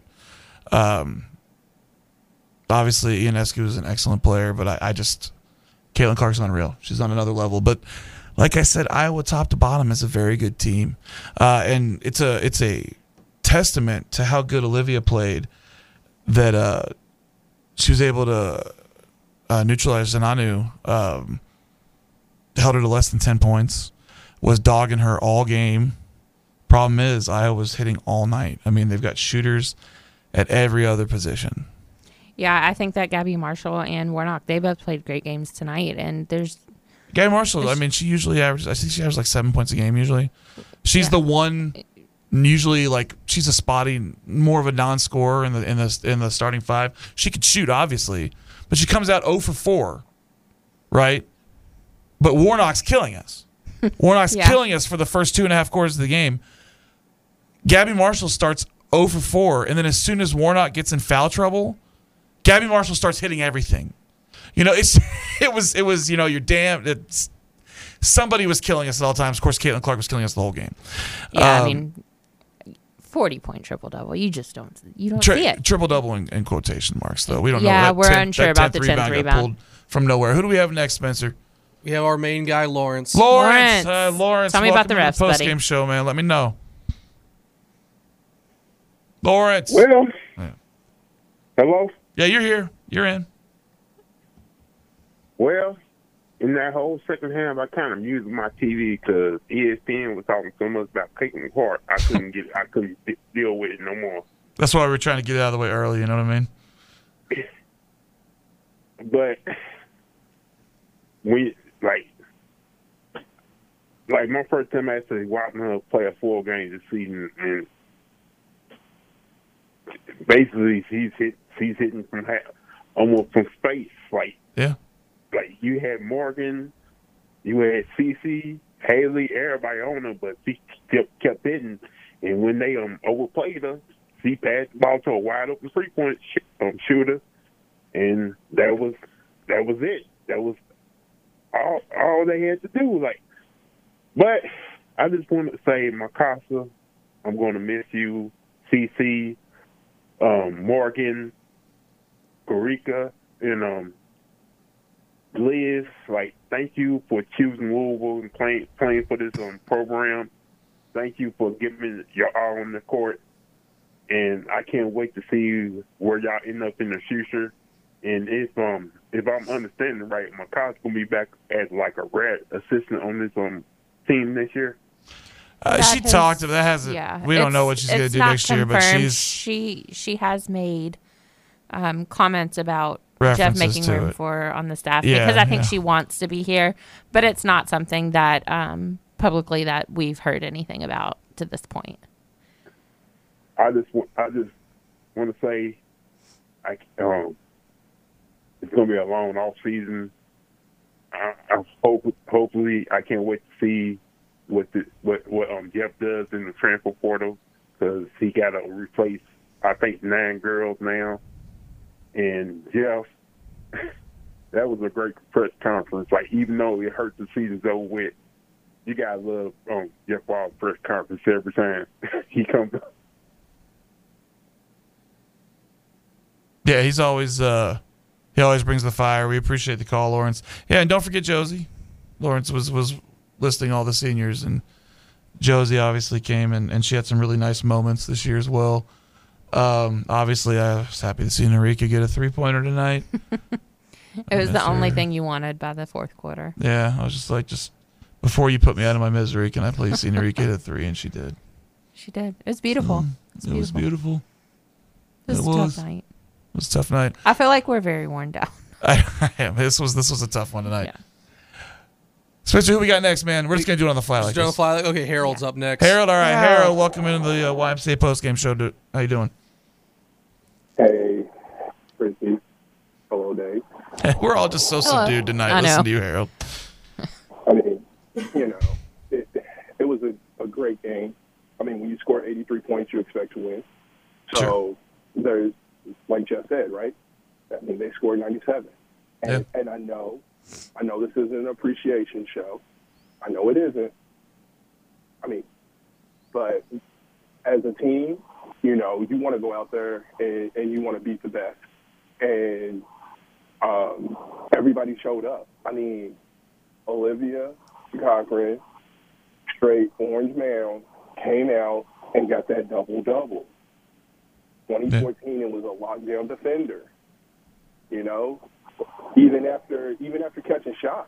Speaker 3: Obviously, Ionescu is an excellent player, but Caitlin Clark's unreal. She's on another level. But like I said, Iowa top to bottom is a very good team, and it's a testament to how good Olivia played that she was able to neutralize Zananu, held her to less than 10 points, was dogging her all game. Problem is, Iowa's hitting all night. They've got shooters at every other position.
Speaker 19: Yeah, I think that Gabby Marshall and Warnock, they both played great games tonight, and there's
Speaker 3: Gabby Marshall, I mean, she usually averages, I think she averages like 7 points a game usually. She's the one, usually like, she's a spotty, more of a non-scorer in the starting five. She could shoot, obviously, but she comes out 0 for 4, right? But Warnock's killing us. Warnock's killing us for the first 2.5 quarters of the game. Gabby Marshall starts 0 for 4, and then as soon as Warnock gets in foul trouble, Gabby Marshall starts hitting everything. You know, it was you know, you're damn. Somebody was killing us at all times. Of course, Caitlin Clark was killing us the whole game.
Speaker 19: Yeah, I mean, 40-point triple-double. You just don't see it.
Speaker 3: Triple-double in quotation marks, though. We don't know.
Speaker 19: Yeah, we're unsure about the 10th rebound.
Speaker 3: Got pulled from nowhere. Who do we have next, Spencer?
Speaker 4: We have our main guy, Lawrence.
Speaker 3: Lawrence.
Speaker 19: Tell me about the refs, buddy.
Speaker 3: Post-game show, man. Let me know. Lawrence.
Speaker 21: Well, hello?
Speaker 3: Yeah, you're here. You're in.
Speaker 21: Well, in that whole second half, I kind of muted my TV because ESPN was talking so much about Caitlin Clark. I couldn't deal with it no more.
Speaker 3: That's why we're trying to get it out of the way early. You know what I mean?
Speaker 21: But we like my first time actually watching her play a full game this season, and basically she's hitting from almost from space. Like you had Morgan, you had Cece, Haley, everybody on her, but she kept hitting. And when they overplayed her, she passed the ball to a wide open 3-point shooter, and that was it. That was all they had to do. But I just want to say, Mikasa, I'm going to miss you. Cece, Morgan, Karika, and Liz, thank you for choosing Louisville and playing for this program. Thank you for giving your all on the court. And I can't wait to see where y'all end up in the future. And if I'm understanding right, Mikasa gonna be back as a red assistant on this team this year.
Speaker 3: She talked. That hasn't.
Speaker 19: Yeah,
Speaker 3: we don't know what she's going to do next year, but
Speaker 19: she has made comments about
Speaker 3: references
Speaker 19: Jeff making
Speaker 3: to
Speaker 19: room
Speaker 3: it.
Speaker 19: for her on the staff
Speaker 3: Yeah,
Speaker 19: because I think
Speaker 3: yeah.
Speaker 19: she wants to be here, but it's not something that publicly that we've heard anything about to this point.
Speaker 21: I just want to say, it's going to be a long off season. Hopefully, I can't wait to see what Jeff does in the transfer portal, because he got to replace, I think, 9 girls now. And Jeff, that was a great press conference. Even though it hurt the season's over with, you gotta love Jeff Wall's press conference every time he comes up.
Speaker 3: Yeah, he always brings the fire. We appreciate the call, Lawrence. Yeah, and don't forget Josie. Lawrence was listing all the seniors, and Josie obviously came, and she had some really nice moments this year as well. Obviously, I was happy to see Narika get a 3-pointer tonight.
Speaker 19: It was the only thing you wanted by the fourth quarter.
Speaker 3: Yeah, I was just before you put me out of my misery, can I please see Narika hit a 3? And she did.
Speaker 19: She did. It was beautiful.
Speaker 3: It was beautiful.
Speaker 19: It was a tough night.
Speaker 3: It was a tough night.
Speaker 19: I feel like we're very worn down.
Speaker 3: I am. This was a tough one tonight.
Speaker 19: Yeah.
Speaker 3: Spencer, who we got next, man? We're just gonna do it on the fly.
Speaker 4: Just do it on the fly. Okay, Harold's up next.
Speaker 3: Harold, all right. Harold, welcome into the YMCA postgame show. How you doing?
Speaker 22: Hey, Chrissy. Hello, Dave.
Speaker 3: We're all just so subdued tonight. Listen to you, Harold.
Speaker 22: I mean, it was a great game. I mean, when you score 83 points, you expect to win. So there's, like Jeff said, right? I mean, they scored 97. And I know this isn't an appreciation show. I know it isn't. I mean, but as a team, you want to go out there and you want to beat the best. And everybody showed up. I mean, Olivia Cochran, straight Orange Mound, came out and got that double-double. 2014, it was a lockdown defender. Even after catching shots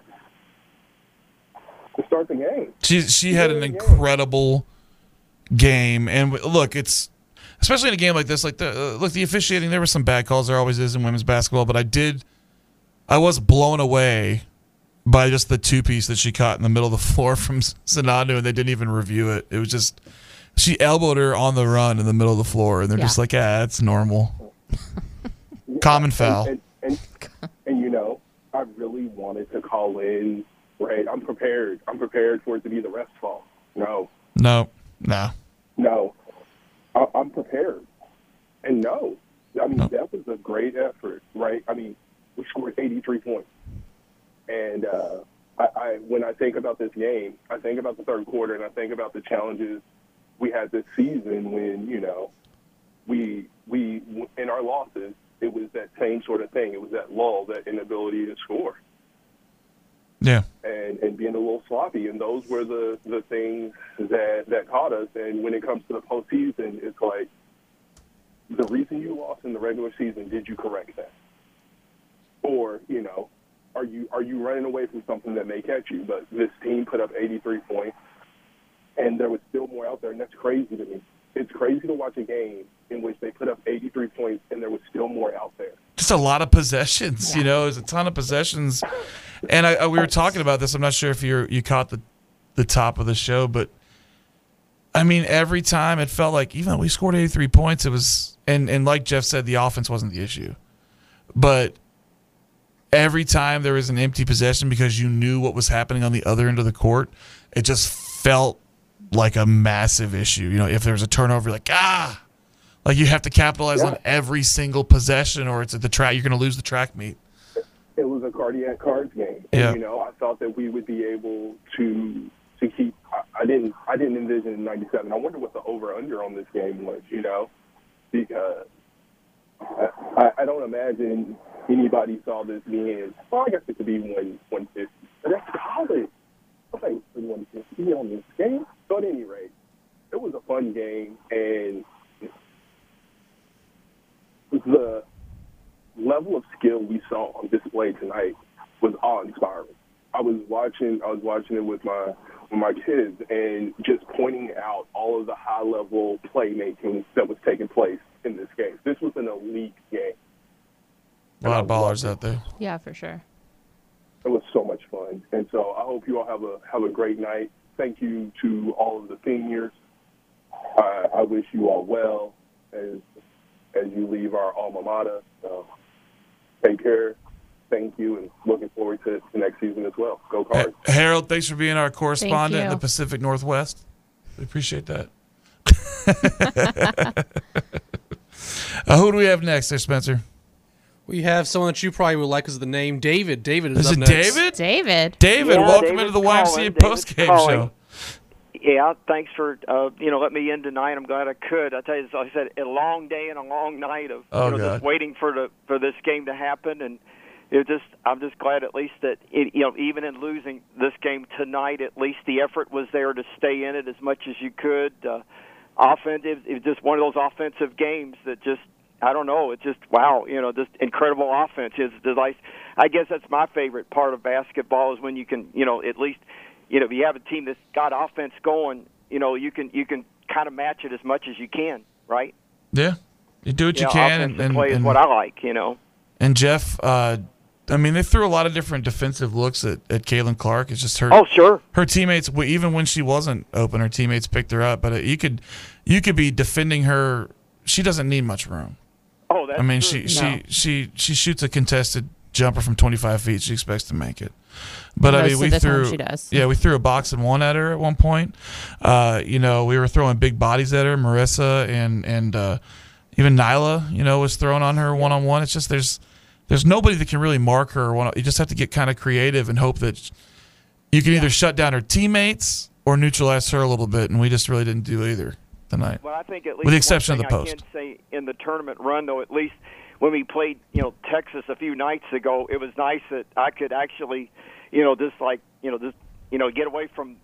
Speaker 22: to start the game.
Speaker 3: She had an incredible game, and look, it's especially in a game like this. The officiating, there were some bad calls. There always is in women's basketball, but I was blown away by just the two-piece that she caught in the middle of the floor from Sanadu, and they didn't even review it. It was just she elbowed her on the run in the middle of the floor, and they're just like, it's normal. Common foul.
Speaker 22: And I really wanted to call in, right? I'm prepared. I'm prepared for it to be the ref's fault. No. I'm prepared. And no. I mean, that was a great effort, right? I mean, we scored 83 points. And when I think about this game, I think about the third quarter, and I think about the challenges we had this season when, we in our losses, it was that same sort of thing. It was that lull, that inability to score.
Speaker 3: Yeah.
Speaker 22: And being a little sloppy. And those were the things that caught us. And when it comes to the postseason, it's like, the reason you lost in the regular season, did you correct that? Or, are you running away from something that may catch you? But this team put up 83 points, and there was still more out there, and that's crazy to me. It's crazy to watch a game in which they put up 83 points, and there was still more out there.
Speaker 3: Just a lot of possessions, there's a ton of possessions. And we were talking about this. I'm not sure if you caught the top of the show, but I mean, every time it felt like, even though we scored 83 points, it was, and like Jeff said, the offense wasn't the issue. But every time there was an empty possession because you knew what was happening on the other end of the court, it just felt like a massive issue. If there was a turnover, like you have to capitalize on every single possession, or it's at the track. You're going to lose the track meet.
Speaker 22: It was a cardiac cards game.
Speaker 3: Yeah.
Speaker 22: And, I thought that we would be able to keep. I didn't envision 97. I wonder what the over/under on this game was. Because I don't imagine anybody saw this being. Well, I guess it could be 150. But that's college. I think 150 on this game. So at any rate, it was a fun game, and the level of skill we saw on display tonight was awe-inspiring. I was watching it with my kids, and just pointing out all of the high-level playmaking that was taking place in this game. This was an elite game.
Speaker 3: A lot of ballers out there.
Speaker 19: Yeah, for sure.
Speaker 22: It was so much fun, and so I hope you all have a great night. Thank you to all of the seniors. I wish you all well as you leave our alma mater. Take care. Thank you, and looking forward to the next season as well. Go Cards.
Speaker 3: Harold, thanks for being our correspondent in the Pacific Northwest. We appreciate that. Who do we have next there, Spencer?
Speaker 4: We have someone that you probably would like because of the name David. David is
Speaker 3: Is
Speaker 4: up
Speaker 3: it
Speaker 4: next.
Speaker 3: David?
Speaker 19: David,
Speaker 1: Yeah,
Speaker 3: welcome
Speaker 1: David's
Speaker 3: into the
Speaker 1: calling.
Speaker 3: YMCA
Speaker 1: David's
Speaker 3: postgame
Speaker 1: calling.
Speaker 3: show.
Speaker 1: Yeah, thanks for let me in tonight. I'm glad I could. I tell you, like I said, a long day and a long night of just waiting for this game to happen, and I'm just glad at least that even in losing this game tonight, at least the effort was there to stay in it as much as you could. Offensive, it was just one of those offensive games that just. I don't know. It's just wow. Just incredible offense. I guess that's my favorite part of basketball is when you can, at least, if you have a team that's got offense going, you can kind of match it as much as you can, right?
Speaker 3: Yeah, you do what you can,
Speaker 1: offensive play is what I like.
Speaker 3: And Jeff, they threw a lot of different defensive looks at Caitlin Clark. It's just her.
Speaker 1: Oh, sure.
Speaker 3: Her teammates, even when she wasn't open, her teammates picked her up. But you could be defending her. She doesn't need much room.
Speaker 1: Oh, that's true.
Speaker 3: She shoots a contested jumper from 25 feet. She expects to make it. But we threw a box and one at her at one point. We were throwing big bodies at her. Marissa and even Nyla, was thrown on her one-on-one. It's just there's nobody that can really mark her. You just have to get kind of creative and hope that you can either shut down her teammates or neutralize her a little bit. And we just really didn't do either tonight.
Speaker 1: Well, I think at least
Speaker 3: with the exception of the post.
Speaker 1: I can say in the tournament run, though, at least when we played, Texas a few nights ago, it was nice that I could actually, get away from,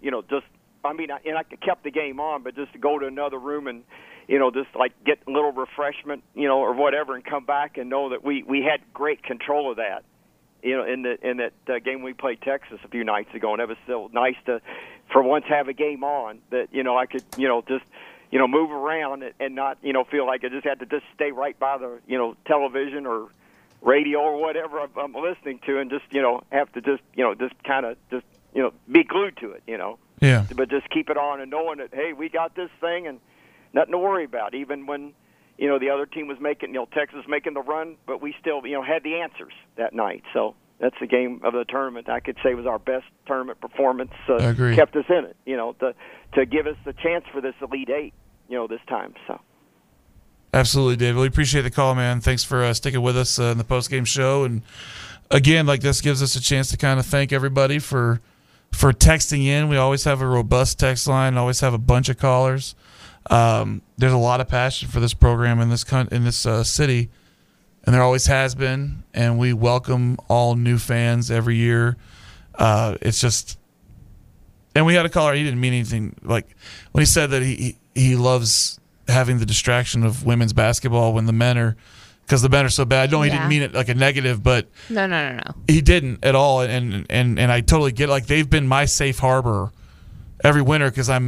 Speaker 1: I kept the game on, but just to go to another room and, just like get a little refreshment, or whatever, and come back and know that we had great control of that, in that game we played Texas a few nights ago, and it was still nice to, for once, have a game on that, I could, just. Move around and not, feel like I just had to just stay right by the, television or radio or whatever I'm listening to, and just have to just kind of be glued to it,
Speaker 3: Yeah.
Speaker 1: But just keep it on and knowing that, hey, we got this thing and nothing to worry about. Even when the other team was making, Texas making the run, but we still had the answers that night. So that's the game of the tournament. I could say was our best tournament performance.
Speaker 3: I agree.
Speaker 1: Kept us in it, to give us the chance for this Elite Eight, this time. So.
Speaker 3: Absolutely, David. We appreciate the call, man. Thanks for sticking with us in the post-game show. And again, this gives us a chance to kind of thank everybody for texting in. We always have a robust text line, always have a bunch of callers. There's a lot of passion for this program in this city, and there always has been. And we welcome all new fans every year. It's just, and we had a caller. He didn't mean anything. Like when he said that he loves having the distraction of women's basketball when the men are, because the men are so bad. I know he didn't mean it like a negative, but
Speaker 19: no.
Speaker 3: He didn't at all, and I totally get it. Like they've been my safe harbor every winter because I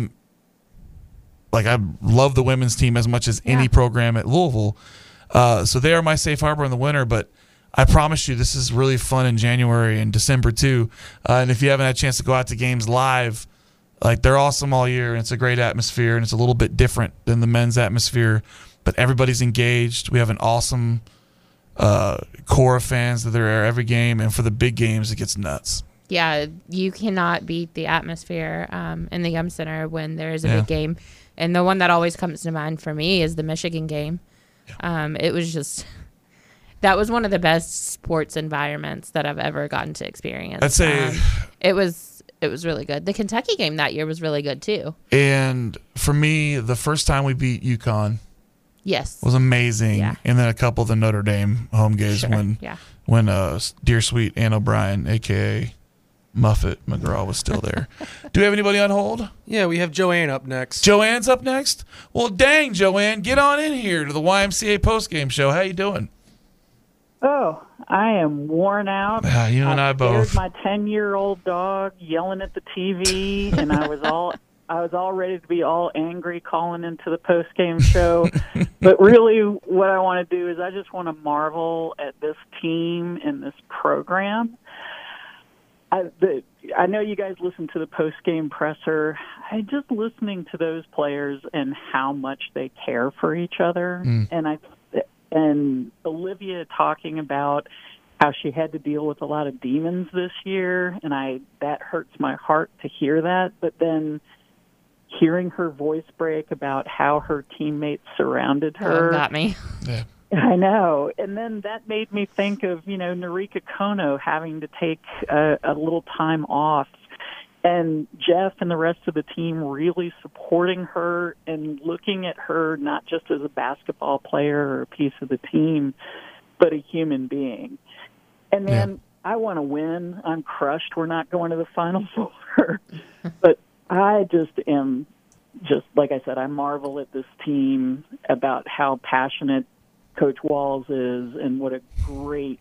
Speaker 3: love the women's team as much as any program at Louisville. So they are my safe harbor in the winter, but I promise you this is really fun in January and December too. And if you haven't had a chance to go out to games live, they're awesome all year, and it's a great atmosphere, and it's a little bit different than the men's atmosphere, but everybody's engaged. We have an awesome core of fans that are there every game, and for the big games, it gets nuts.
Speaker 19: Yeah, you cannot beat the atmosphere in the Yum Center when there is a big game. And the one that always comes to mind for me is the Michigan game. It was just, that was one of the best sports environments that I've ever gotten to experience.
Speaker 3: I'd say
Speaker 19: it was really good. The Kentucky game that year was really good too.
Speaker 3: And for me, the first time we beat UConn was amazing. Yeah. And then a couple of the Notre Dame home games when dear sweet Ann O'Brien, a.k.a. Muffet McGraw, was still there. Do we have anybody on hold?
Speaker 4: Yeah, we have Joanne up next.
Speaker 3: Joanne's up next? Well, dang, Joanne, get on in here to the YMCA postgame show. How you doing?
Speaker 2: Oh, I am worn out.
Speaker 3: You and I both.
Speaker 2: My 10-year-old dog yelling at the TV, and I was all ready to be all angry calling into the post-game show. But really, what I want to do is I just want to marvel at this team and this program. I know you guys listen to the post-game presser. Just listening to those players and how much they care for each other, and Olivia talking about how she had to deal with a lot of demons this year, and that hurts my heart to hear that. But then hearing her voice break about how her teammates surrounded her
Speaker 19: got me.
Speaker 3: Yeah.
Speaker 2: I know. And then that made me think of, Narika Kono having to take a little time off, and Jeff and the rest of the team really supporting her and looking at her not just as a basketball player or a piece of the team, but a human being. And then I want to win. I'm crushed. We're not going to the Final Four. But I just am, like I said, I marvel at this team about how passionate Coach Walls is, and what a great,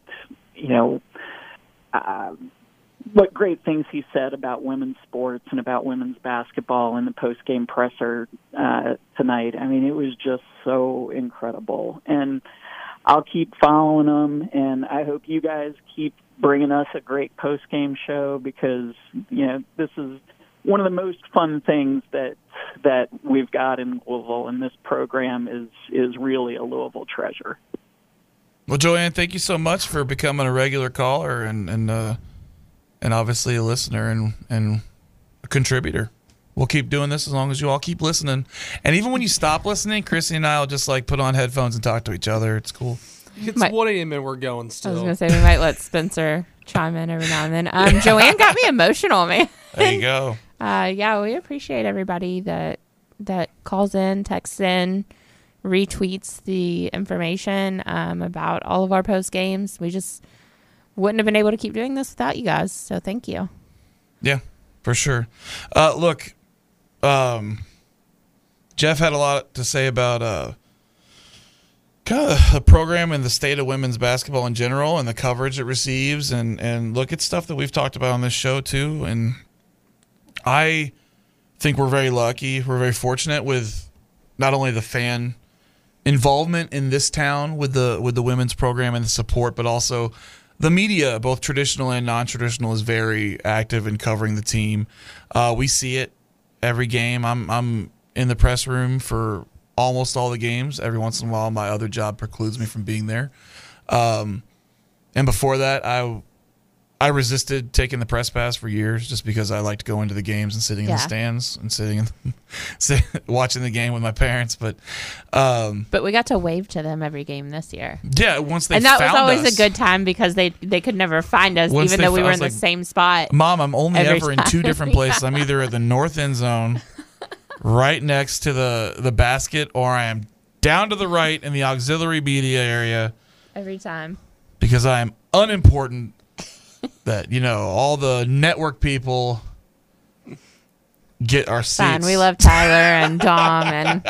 Speaker 2: what great things he said about women's sports and about women's basketball in the post-game presser tonight. I mean, it was just so incredible. And I'll keep following them, and I hope you guys keep bringing us a great post-game show, because, this is one of the most fun things that we've got in Louisville, and this program is really a Louisville treasure.
Speaker 3: Well, Joanne, thank you so much for becoming a regular caller and obviously a listener and a contributor. We'll keep doing this as long as you all keep listening. And even when you stop listening, Chrissy and I will just put on headphones and talk to each other. It's cool.
Speaker 4: It's 1 a.m. and we're going still.
Speaker 19: I was going to say, we might let Spencer chime in every now and then. Joanne got me emotional, man.
Speaker 3: There you go.
Speaker 19: We appreciate everybody that calls in, texts in, retweets the information about all of our post games. We just wouldn't have been able to keep doing this without you guys. So thank you.
Speaker 3: Yeah, for sure. Look, Jeff had a lot to say about kind of the program and the state of women's basketball in general and the coverage it receives. And look, it's stuff that we've talked about on this show too. And I think we're very lucky. We're very fortunate with not only the fan involvement in this town with the women's program and the support, but also the media, both traditional and non-traditional, is very active in covering the team. We see it every game. I'm in the press room for almost all the games. Every once in a while, my other job precludes me from being there. And before that, I resisted taking the press pass for years just because I liked going to the games and sitting in the stands and watching the game with my parents. But
Speaker 19: we got to wave to them every game this year.
Speaker 3: Yeah, once they
Speaker 19: found us. And that was always
Speaker 3: us,
Speaker 19: a good time because they could never find us, even though we were in the same spot.
Speaker 3: Mom, I'm only ever in two different places. I'm either at the north end zone, right next to the basket, or I am down to the right in the auxiliary media area.
Speaker 19: Every time.
Speaker 3: Because I am unimportant. That, all the network people get our seats.
Speaker 19: Fine, we love Tyler and Dom and.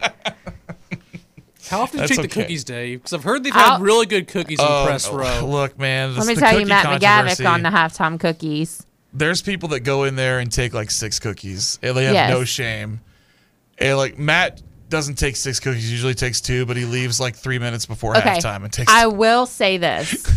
Speaker 4: How often do you take the cookies, Dave? Because I've heard they've had really good cookies in press row.
Speaker 3: Look, man.
Speaker 19: Let me tell you, Matt McGavick on the halftime cookies.
Speaker 3: There's people that go in there and take like 6 cookies. And they have no shame. And like Matt doesn't take 6 cookies. He usually takes 2, but he leaves like 3 minutes before halftime and takes.
Speaker 19: I will say this.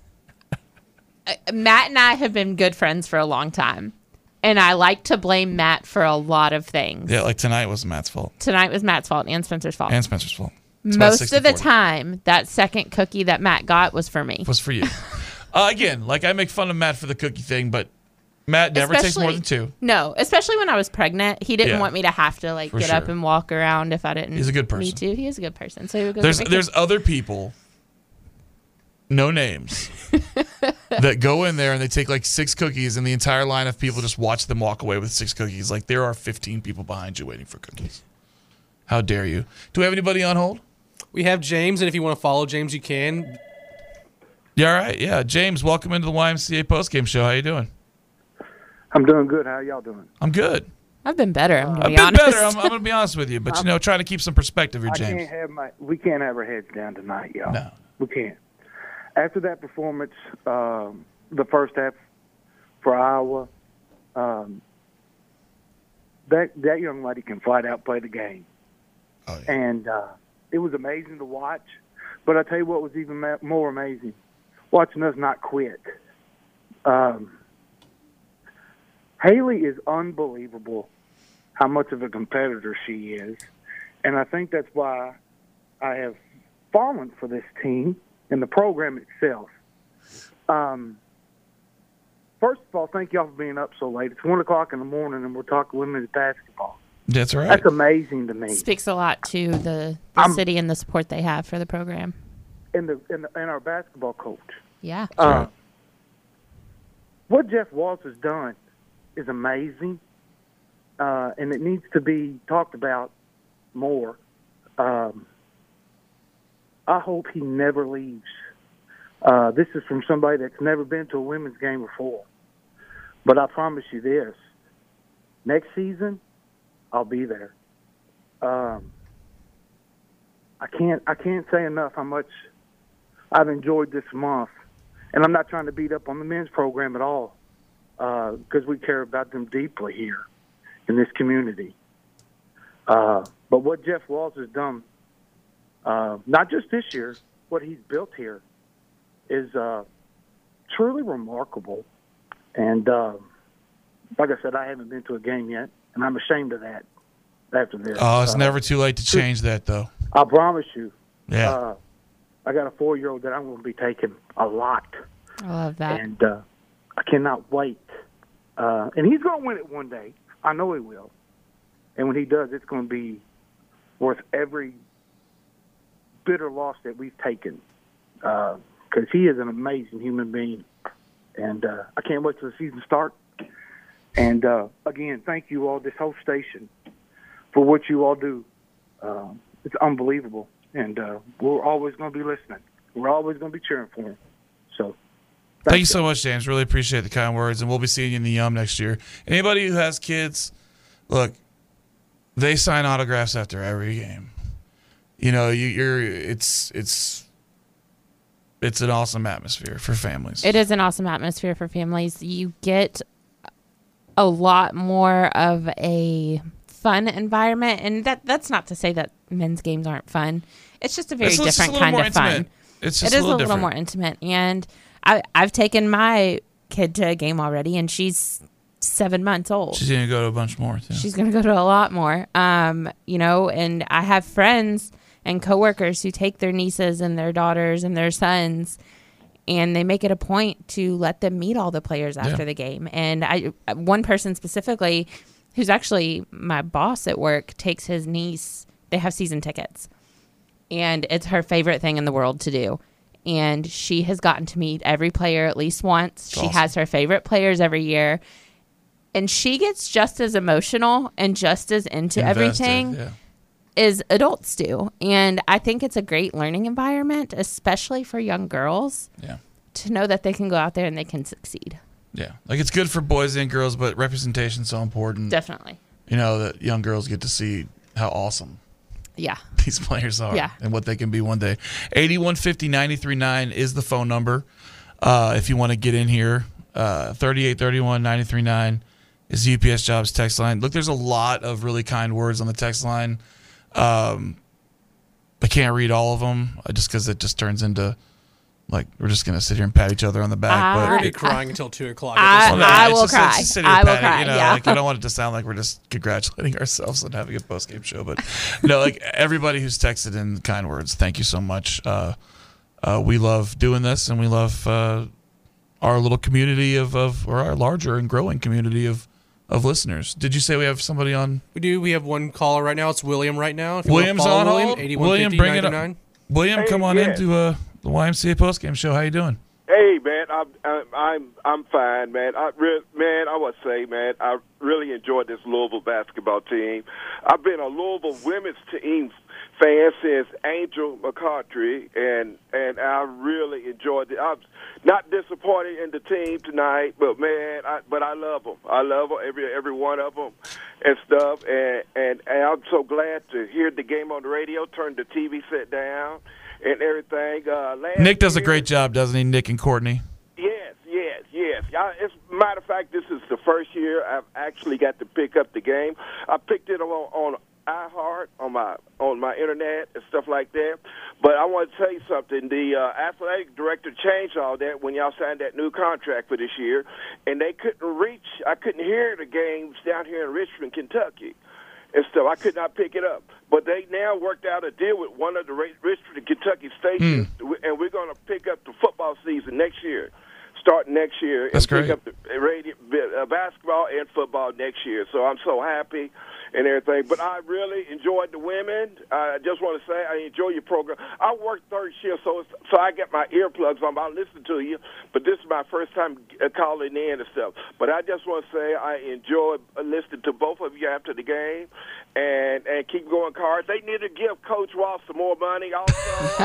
Speaker 19: Matt and I have been good friends for a long time, and I like to blame Matt for a lot of things.
Speaker 3: Yeah, like tonight was Matt's fault.
Speaker 19: Tonight was Matt's fault and Spencer's fault.
Speaker 3: It's
Speaker 19: most of the time, that second cookie that Matt got was for me.
Speaker 3: Was for you. Again, like I make fun of Matt for the cookie thing, but Matt never takes more than 2.
Speaker 19: No, especially when I was pregnant. He didn't want me to have to get up and walk around if I didn't.
Speaker 3: He's a good person.
Speaker 19: Me too. He is a good person. So he would go
Speaker 3: there's other people, no names, that go in there and they take like 6 cookies, and the entire line of people just watch them walk away with 6 cookies. Like there are 15 people behind you waiting for cookies. How dare you? Do we have anybody on hold?
Speaker 4: We have James, and if you want to follow James, you can.
Speaker 3: Yeah, all right. Yeah, James, welcome into the YMCA postgame show. How you doing?
Speaker 5: I'm doing good. How y'all doing?
Speaker 3: I'm good.
Speaker 19: I've been better. I'm
Speaker 3: I've been better. I'm going to be honest with you, but trying to keep some perspective here, James.
Speaker 5: We can't have our heads down tonight, y'all.
Speaker 3: No,
Speaker 5: we can't. After that performance, the first half for Iowa, that young lady can flat out play the game.
Speaker 3: Oh, yeah.
Speaker 5: And it was amazing to watch. But I tell you what was even more amazing, watching us not quit. Haley is unbelievable how much of a competitor she is. And I think that's why I have fallen for this team and the program itself. First of all, thank y'all for being up so late. It's 1 o'clock in the morning, and we're talking women's basketball.
Speaker 3: That's right.
Speaker 5: That's amazing to me.
Speaker 19: Speaks a lot to the city and the support they have for the program.
Speaker 5: And our basketball coach.
Speaker 19: Yeah.
Speaker 5: What Jeff Walz has done is amazing, and it needs to be talked about more. I hope he never leaves. This is from somebody that's never been to a women's game before. But I promise you this, next season, I'll be there. I can't say enough how much I've enjoyed this month. And I'm not trying to beat up on the men's program at all, because we care about them deeply here in this community. But what Jeff Walz has done, not just this year, what he's built here is truly remarkable. And like I said, I haven't been to a game yet, and I'm ashamed of that after this.
Speaker 3: Oh, it's never too late to change that, though.
Speaker 5: I promise you.
Speaker 3: Yeah.
Speaker 5: I got a 4-year-old that I'm going to be taking a lot.
Speaker 19: I love that.
Speaker 5: And I cannot wait. And he's going to win it one day. I know he will. And when he does, it's going to be worth every bitter loss that we've taken. Because he is an amazing human being. And I can't wait till the season starts. And, again, thank you all, this whole station, for what you all do. It's unbelievable. And we're always going to be listening. We're always going to be cheering for him. So,
Speaker 3: thank you so much, James. Really appreciate the kind words, and we'll be seeing you in the Yum next year. Anybody who has kids, look, they sign autographs after every game. It's an awesome atmosphere for families.
Speaker 19: It is an awesome atmosphere for families. You get a lot more of a fun environment, and that's not to say that men's games aren't fun. It's just a very
Speaker 3: It's just
Speaker 19: different
Speaker 3: a
Speaker 19: kind
Speaker 3: little
Speaker 19: of
Speaker 3: more
Speaker 19: fun.
Speaker 3: intimate. It's just
Speaker 19: It
Speaker 3: a
Speaker 19: is
Speaker 3: little
Speaker 19: a little
Speaker 3: different.
Speaker 19: more intimate. And I've taken my kid to a game already, and she's 7 months old.
Speaker 3: She's going to go to a bunch more, too.
Speaker 19: She's going to go to a lot more. You know, and I have friends and coworkers who take their nieces and their daughters and their sons, and they make it a point to let them meet all the players after the game. And one person specifically, who's actually my boss at work, takes his niece. They have season tickets, and it's her favorite thing in the world to do. And she has gotten to meet every player at least once. She has her favorite players every year. And she gets just as emotional and just as into everything as adults do. And I think it's a great learning environment, especially for young girls, to know that they can go out there and they can succeed.
Speaker 3: Yeah. Like, it's good for boys and girls, but representation's so important.
Speaker 19: Definitely.
Speaker 3: You know, that young girls get to see how awesome these players are and what they can be one day. 8150-939 is the phone number if you want to get in here. 3831-939 is the UPS Jobs text line. Look, there's a lot of really kind words on the text line. I can't read all of them just because it just turns into, like, we're just going to sit here and pat each other on the back.
Speaker 4: We're going to be crying until 2 o'clock.
Speaker 19: I will cry. I will cry,
Speaker 3: you know, like, I don't want it to sound like we're just congratulating ourselves on having a post-game show. But, no, like, everybody who's texted in kind words, thank you so much. We love doing this, and we love our little community or our larger and growing community of listeners. Did you say we have somebody on?
Speaker 4: We do. We have one caller right now. It's William right now. If
Speaker 3: William's on
Speaker 4: William,
Speaker 3: hold. William, bring it up. William,
Speaker 7: Hey,
Speaker 3: come on into the YMCA postgame show. How you doing?
Speaker 7: Hey, man, I'm fine, man. I would say, man, I really enjoyed this Louisville basketball team. I've been a Louisville women's team fan since Angel McCoughtry, and I really enjoyed it. I'm not disappointed in the team tonight, but man, I love them. I love them, every one of them and stuff. And I'm so glad to hear the game on the radio. Turn the TV set down and everything.
Speaker 3: Nick does a great job, doesn't he? Nick and Courtney.
Speaker 7: Yes. As a matter of fact, this is the first year I've actually got to pick up the game. I picked it on iHeart on my internet and stuff like that. But I want to tell you something. The athletic director changed all that when y'all signed that new contract for this year, and I couldn't hear the games down here in Richmond, Kentucky. And stuff. I could not pick it up. But they now worked out a deal with one of the Richmond, Kentucky stations, and we're going to pick up the football season next year, starting next year.
Speaker 3: That's
Speaker 7: and
Speaker 3: great.
Speaker 7: Pick up the basketball and football next year. So I'm so happy and everything. But I really enjoyed the women. I just want to say I enjoy your program. I work third shift, so I get my earplugs on. I listen to you, but this is my first time calling in and stuff. But I just want to say I enjoy listening to both of you after the game, and keep going, Cards. They need to give Coach Ross some more money also.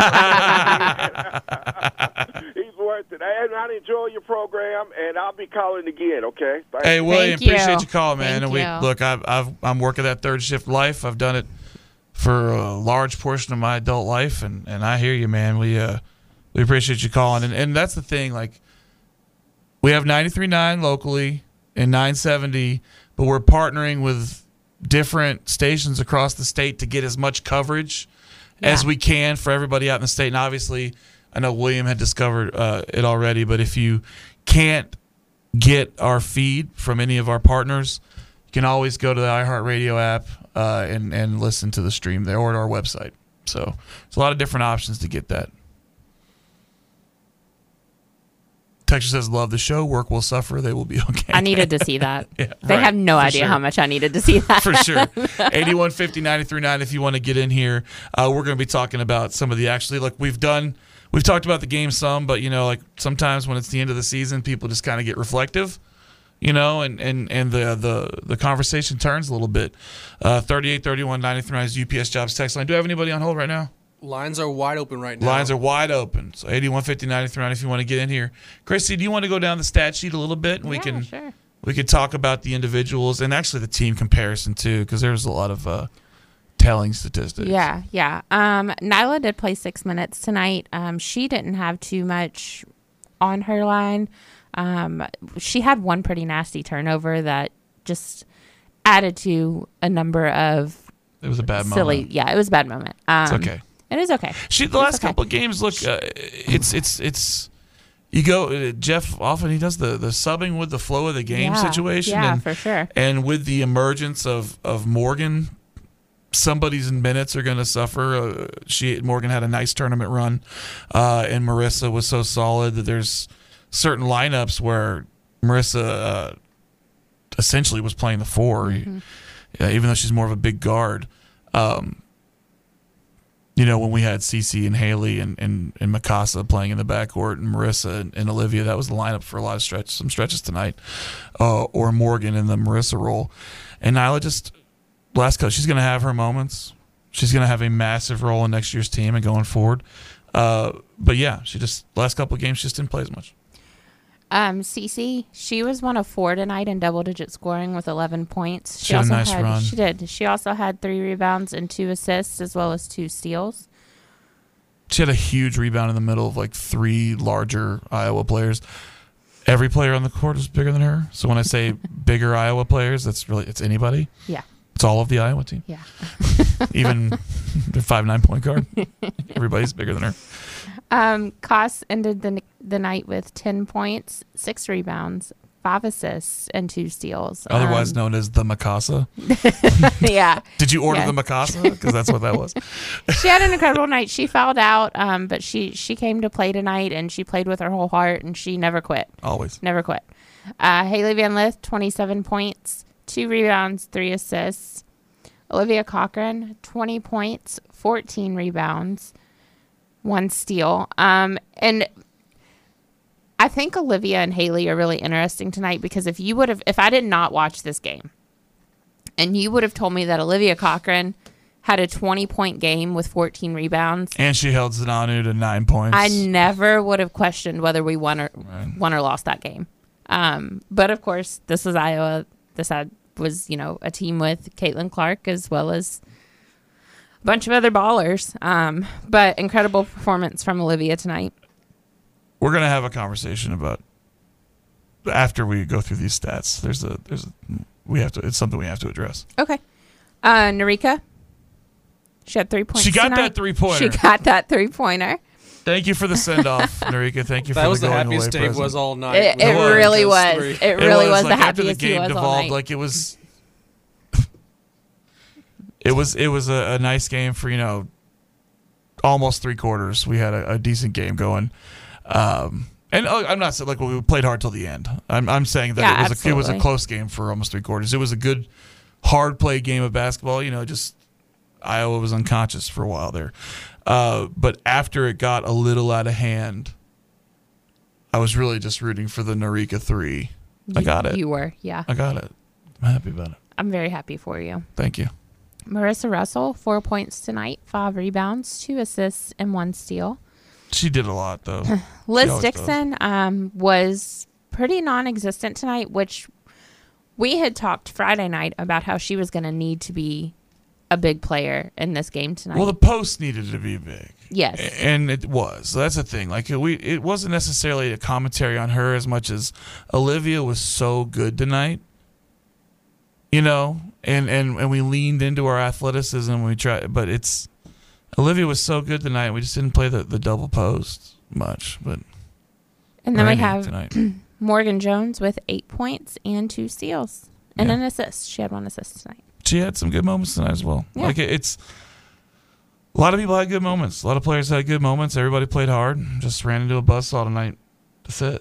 Speaker 7: He's worth it. And I enjoy your program, and I'll be calling again, okay?
Speaker 3: Hey, William,
Speaker 7: Thank
Speaker 3: appreciate you calling, man.
Speaker 7: Thank
Speaker 3: And
Speaker 7: you.
Speaker 3: look, I'm working that third shift life. I've done it for a large portion of my adult life, and I hear you, man. We appreciate you calling, and that's the thing. Like, we have 93.9 locally and 970, but we're partnering with different stations across the state to get as much coverage as we can for everybody out in the state. And obviously, I know William had discovered it already, but if you can't get our feed from any of our partners, you can always go to the iHeartRadio app and listen to the stream there, or at our website. So there's a lot of different options to get that. Texture says, love the show. Work will suffer. They will be okay.
Speaker 19: I needed to see that.
Speaker 3: Yeah,
Speaker 19: they
Speaker 3: right,
Speaker 19: have no
Speaker 3: for
Speaker 19: idea
Speaker 3: sure.
Speaker 19: how much I needed to see that.
Speaker 3: For sure. 8150-939 if you want to get in here. We're going to be talking about some of the we've talked about the game some, but like sometimes when it's the end of the season, people just kind of get reflective, and the conversation turns a little bit. 3831-939 is UPS Jobs text line. Do I have anybody on hold right now?
Speaker 4: Lines are wide open right now.
Speaker 3: Lines are wide open. So 8150-939 if you want to get in here. Chrissy, do you want to go down the stat sheet a little bit? And we can talk about the individuals and actually the team comparison too, because there's a lot of telling statistics.
Speaker 19: Yeah. Nyla did play 6 minutes tonight. She didn't have too much on her line. She had one pretty nasty turnover that just added to a number of
Speaker 3: It was a bad
Speaker 19: silly.
Speaker 3: moment.
Speaker 19: Yeah, it was a bad moment.
Speaker 3: It's okay.
Speaker 19: It is okay.
Speaker 3: The last couple of games, look, it's. You go, Jeff. Often he does the subbing with the flow of the game situation.
Speaker 19: Yeah,
Speaker 3: and,
Speaker 19: for sure.
Speaker 3: And with the emergence of Morgan, somebody's minutes are going to suffer. Morgan had a nice tournament run, and Marissa was so solid that there's certain lineups where Marissa essentially was playing the 4, even though she's more of a big guard. When we had Cece and Haley and Mikasa playing in the backcourt and Marissa and Olivia, that was the lineup for a lot of some stretches tonight. Or Morgan in the Marissa role. And Nyla she's going to have her moments. She's going to have a massive role in next year's team and going forward. But yeah, last couple of games, she just didn't play as much.
Speaker 19: Cece, she was 1 of 4 tonight in double-digit scoring with 11 points.
Speaker 3: She had a nice run.
Speaker 19: She did. She also had 3 rebounds and 2 assists, as well as 2 steals.
Speaker 3: She had a huge rebound in the middle of 3 larger Iowa players. Every player on the court is bigger than her. So when I say bigger Iowa players, it's anybody.
Speaker 19: Yeah.
Speaker 3: It's all of the Iowa team.
Speaker 19: Yeah.
Speaker 3: Even the 5'9" point guard. Everybody's bigger than her.
Speaker 19: Koss ended the night with 10 points, 6 rebounds, 5 assists, and 2 steals.
Speaker 3: Otherwise known as the Mikasa.
Speaker 19: Yeah.
Speaker 3: Did you order the Mikasa? Because that's what that was.
Speaker 19: She had an incredible night. She fouled out, but she came to play tonight, and she played with her whole heart, and she never quit.
Speaker 3: Always.
Speaker 19: Never quit. Haley Van Lith, 27 points, 2 rebounds, 3 assists. Olivia Cochran, 20 points, 14 rebounds, 1 steal. And I think Olivia and Haley are really interesting tonight because if I did not watch this game and you would have told me that Olivia Cochran had a 20-point game with 14 rebounds.
Speaker 3: And she held Zananu to 9 points.
Speaker 19: I never would have questioned whether we won or lost that game. But of course, this was Iowa. This was, a team with Caitlin Clark as well as a bunch of other ballers. But incredible performance from Olivia tonight.
Speaker 3: We're going to have a conversation about after we go through these stats. It's something we have to address.
Speaker 19: Okay. Narika, she had 3 points.
Speaker 3: She got
Speaker 19: tonight.
Speaker 3: that 3-pointer.
Speaker 19: She got that 3-pointer.
Speaker 3: Thank you for the send-off, Narika. Thank you for
Speaker 4: that was the
Speaker 3: going
Speaker 4: happiest
Speaker 3: away
Speaker 4: Dave was all night.
Speaker 19: It really was. It really was the
Speaker 3: after
Speaker 19: happiest
Speaker 3: the game
Speaker 19: he was
Speaker 3: devolved,
Speaker 19: all night.
Speaker 3: like it was. It was a nice game for almost 3 quarters. We had a decent game going, and I'm not saying we played hard till the end. I'm saying that it was a close game for almost 3 quarters. It was a good, hard play game of basketball. Just Iowa was unconscious for a while there. But after it got a little out of hand, I was really just rooting for the Narika 3. I got it.
Speaker 19: You were, yeah.
Speaker 3: I got it. I'm happy about it.
Speaker 19: I'm very happy for you.
Speaker 3: Thank you.
Speaker 19: Marissa Russell, 4 points tonight, 5 rebounds, 2 assists, and 1 steal.
Speaker 3: She did a lot, though.
Speaker 19: Liz Dixon was pretty non-existent tonight, which we had talked Friday night about how she was going to need to be a big player in this game tonight.
Speaker 3: Well, the post needed to be big.
Speaker 19: Yes.
Speaker 3: And it was. So that's the thing. It wasn't necessarily a commentary on her as much as Olivia was so good tonight. And we leaned into our athleticism. We tried, but Olivia was so good tonight. We just didn't play the double post much.
Speaker 19: And then we have Morgan Jones with 8 points and 2 steals and an assist. She had 1 assist tonight.
Speaker 3: She had some good moments tonight as well.
Speaker 19: Yeah.
Speaker 3: It's a lot of people had good moments. A lot of players had good moments. Everybody played hard. Just ran into a buzzsaw tonight. That's it.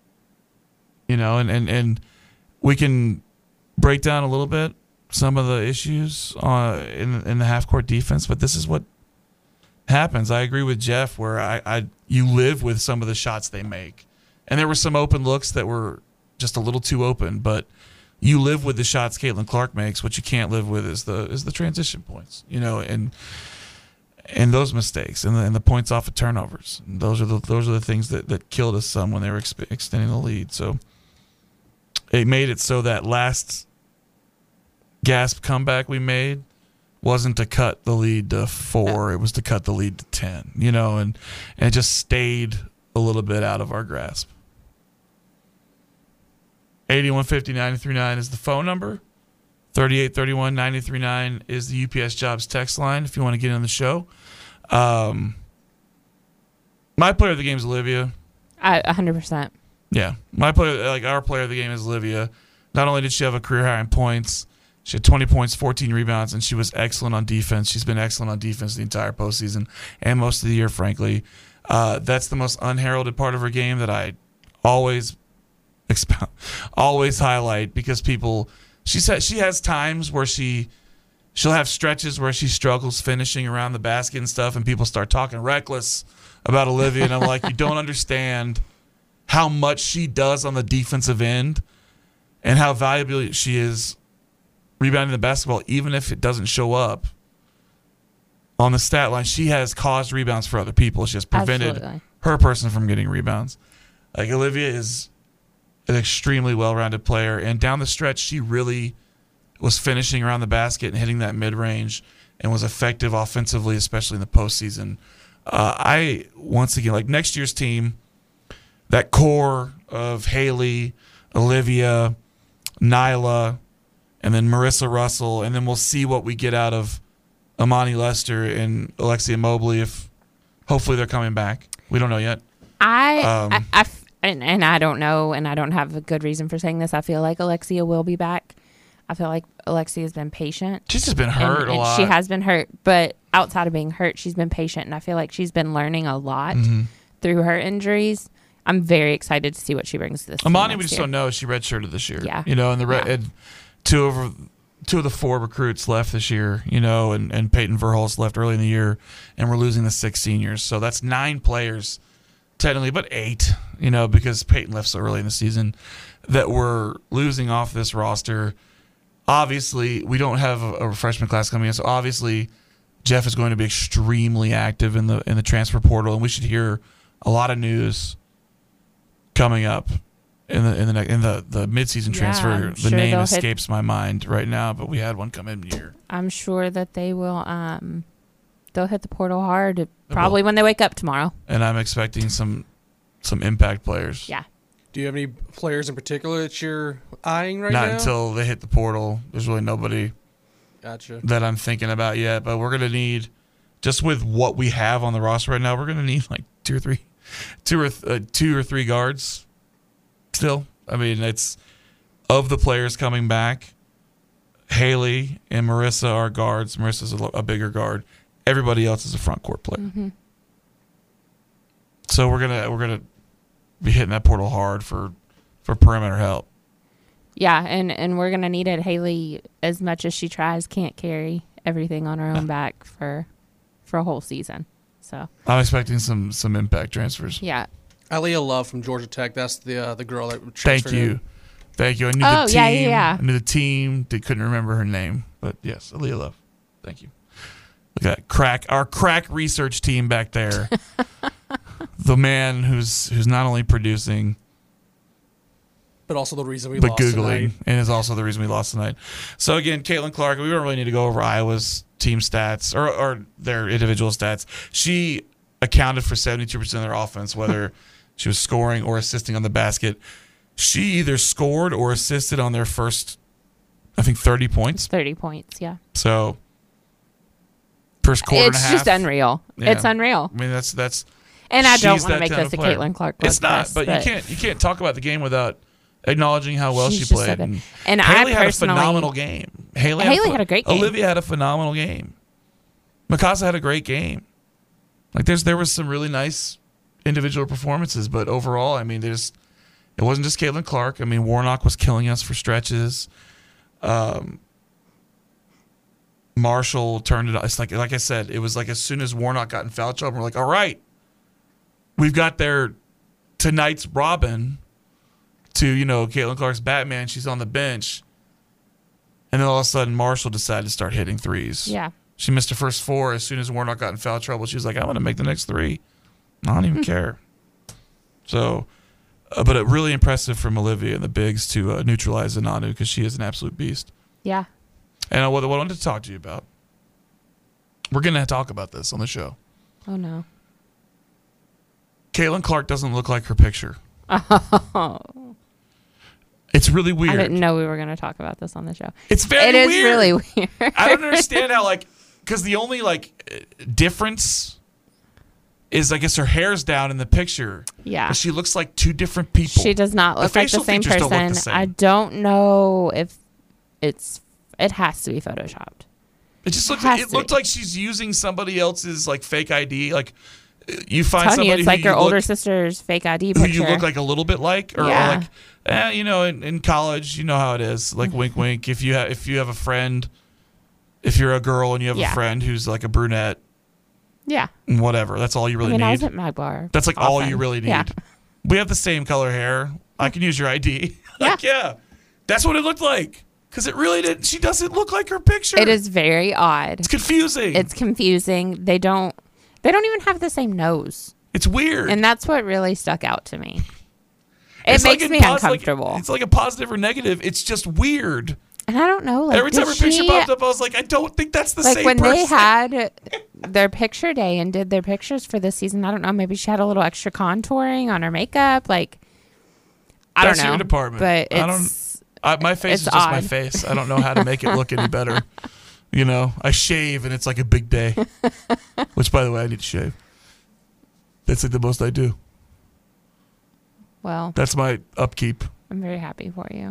Speaker 3: And we can break down a little bit some of the issues in the half court defense, but this is what happens. I agree with Jeff where you live with some of the shots they make. And there were some open looks that were just a little too open, but you live with the shots Caitlin Clark makes. What you can't live with is the transition points, and those mistakes and the points off of turnovers. And those are the things that killed us some when they were extending the lead. So it made it so that last gasp comeback we made wasn't to cut the lead to 4. It was to cut the lead to 10, and it just stayed a little bit out of our grasp. 8150-939 is the phone number. 3831-939 is the UPS Jobs text line if you want to get in the show. My player of the game is Olivia.
Speaker 19: 100%.
Speaker 3: Yeah. Our player of the game is Olivia. Not only did she have a career high in points, she had 20 points, 14 rebounds, and she was excellent on defense. She's been excellent on defense the entire postseason and most of the year, frankly. That's the most unheralded part of her game that I always highlight because people. She said she has times where she'll have stretches where she struggles finishing around the basket and stuff, and people start talking reckless about Olivia, and I'm like, you don't understand how much she does on the defensive end and how valuable she is rebounding the basketball, even if it doesn't show up on the stat line. She has caused rebounds for other people. She has prevented her person from getting rebounds. Like, Olivia is an extremely well-rounded player, and down the stretch, she really was finishing around the basket and hitting that mid-range and was effective offensively, especially in the postseason. Once again, like next year's team, that core of Haley, Olivia, Nyla, and then Marissa Russell, and then we'll see what we get out of Amani Lester and Alexia Mobley if hopefully they're coming back. We don't know yet.
Speaker 19: And I don't know, and I don't have a good reason for saying this. I feel like Alexia will be back. I feel like Alexia has been patient.
Speaker 3: She's just been hurt a lot.
Speaker 19: She has been hurt, but outside of being hurt, she's been patient, and I feel like she's been learning a lot through her injuries. I'm very excited to see what she brings to this.
Speaker 3: Amani, we just don't know. She redshirted this year.
Speaker 19: Yeah.
Speaker 3: And two of the 4 recruits left this year, and Peyton Verhulst left early in the year, and we're losing the 6 seniors. So that's 9 players, technically, but 8, because Peyton left so early in the season, that we're losing off this roster. Obviously, we don't have a freshman class coming in, so obviously Jeff is going to be extremely active in the transfer portal, and we should hear a lot of news coming up in the midseason transfer. The name escapes my mind right now, but we had one come in here.
Speaker 19: I'm sure that they will. They'll hit the portal hard, probably when they wake up tomorrow.
Speaker 3: And I'm expecting some impact players.
Speaker 19: Yeah.
Speaker 4: Do you have any players in particular that you're eyeing right now?
Speaker 3: Not until they hit the portal. There's really nobody that I'm thinking about yet. But we're gonna need, just with what we have on the roster right now, we're gonna need like two or three guards. Still, I mean, it's of the players coming back. Haley and Marissa are guards. Marissa's a bigger guard. Everybody else is a front court player.
Speaker 19: Mm-hmm.
Speaker 3: So we're gonna be hitting that portal hard for perimeter help.
Speaker 19: Yeah, and we're gonna need it. Haley, as much as she tries, can't carry everything on her own back for a whole season. So
Speaker 3: I'm expecting some impact transfers.
Speaker 19: Yeah.
Speaker 4: Aaliyah Love from Georgia Tech. That's the girl that transferred.
Speaker 3: Thank you. I knew the team.
Speaker 19: Yeah.
Speaker 3: I knew the team. Couldn't remember her name, but yes, Aaliyah Love. Thank you. Look at that our crack research team back there. The man who's not only producing,
Speaker 4: but also the reason we lost
Speaker 3: Googling,
Speaker 4: tonight.
Speaker 3: And is also the reason we lost tonight. So again, Caitlin Clark, we don't really need to go over Iowa's team stats or their individual stats. She accounted for 72% of their offense, whether she was scoring or assisting on the basket. She either scored or assisted on their first, I think, 30 points.
Speaker 19: 30 points, yeah.
Speaker 3: So first quarter and a half.
Speaker 19: It's just unreal. Yeah. It's unreal.
Speaker 3: I mean, that's.
Speaker 19: And I don't want to make this a Caitlin Clark.
Speaker 3: It's not, but you can't talk about the game without acknowledging how well she played.
Speaker 19: And
Speaker 3: Haley had a phenomenal game. Haley
Speaker 19: had a great game.
Speaker 3: Olivia had a phenomenal game. Mikasa had a great game. Like there was some really nice individual performances, but overall, I mean, it wasn't just Caitlin Clark. I mean, Warnock was killing us for stretches. Marshall turned it. It's like I said, it was like as soon as Warnock got in foul trouble, we're like, all right, we've got tonight's Robin to Caitlin Clark's Batman. She's on the bench, and then all of a sudden Marshall decided to start hitting threes.
Speaker 19: Yeah.
Speaker 3: She missed her first 4 as soon as Warnock got in foul trouble. She was like, I want to make the next 3. I don't even care. So, but it really impressive from Olivia and the bigs to neutralize Ananu because she is an absolute beast.
Speaker 19: Yeah.
Speaker 3: And what I wanted to talk to you about, we're going to talk about this on the show.
Speaker 19: Oh, no.
Speaker 3: Caitlin Clark doesn't look like her picture.
Speaker 19: Oh.
Speaker 3: It's really weird.
Speaker 19: I didn't know we were going to talk about this on the show.
Speaker 3: It's very
Speaker 19: weird.
Speaker 3: It is
Speaker 19: really weird.
Speaker 3: I don't understand how, because the only, difference is, I guess, her hair's down in the picture.
Speaker 19: Yeah.
Speaker 3: But she looks like two different people.
Speaker 19: She does not look like the same person. I don't know if it has to be photoshopped.
Speaker 3: It just looked like she's using somebody else's, fake ID. You find somebody
Speaker 19: it's like your older sister's fake ID picture.
Speaker 3: Who you look like a little bit like, or in college, you know how it is. Wink, wink. If you have a friend, if you're a girl and you have a friend who's like a brunette, whatever. That's all you really need.
Speaker 19: I was at my bar.
Speaker 3: That's all you really need.
Speaker 19: Yeah.
Speaker 3: We have the same color hair. I can use your ID. That's what it looked like. Because it really didn't. She doesn't look like her picture.
Speaker 19: It is very odd.
Speaker 3: It's confusing.
Speaker 19: It's confusing. They don't even have the same nose.
Speaker 3: It's weird.
Speaker 19: And that's what really stuck out to me. It makes me uncomfortable.
Speaker 3: It's like a positive or negative. It's just weird.
Speaker 19: And I don't know.
Speaker 3: Every time her picture popped up, I was like, I don't think that's the same person.
Speaker 19: Like when they had their picture day and did their pictures for this season, I don't know. Maybe she had a little extra contouring on her makeup. I don't know.
Speaker 3: That's your department.
Speaker 19: But
Speaker 3: my face is just
Speaker 19: odd.
Speaker 3: my face. I don't know how to make it look any better. I shave and it's like a big day. Which, by the way, I need to shave. That's the most I do.
Speaker 19: Well,
Speaker 3: that's my upkeep.
Speaker 19: I'm very happy for you.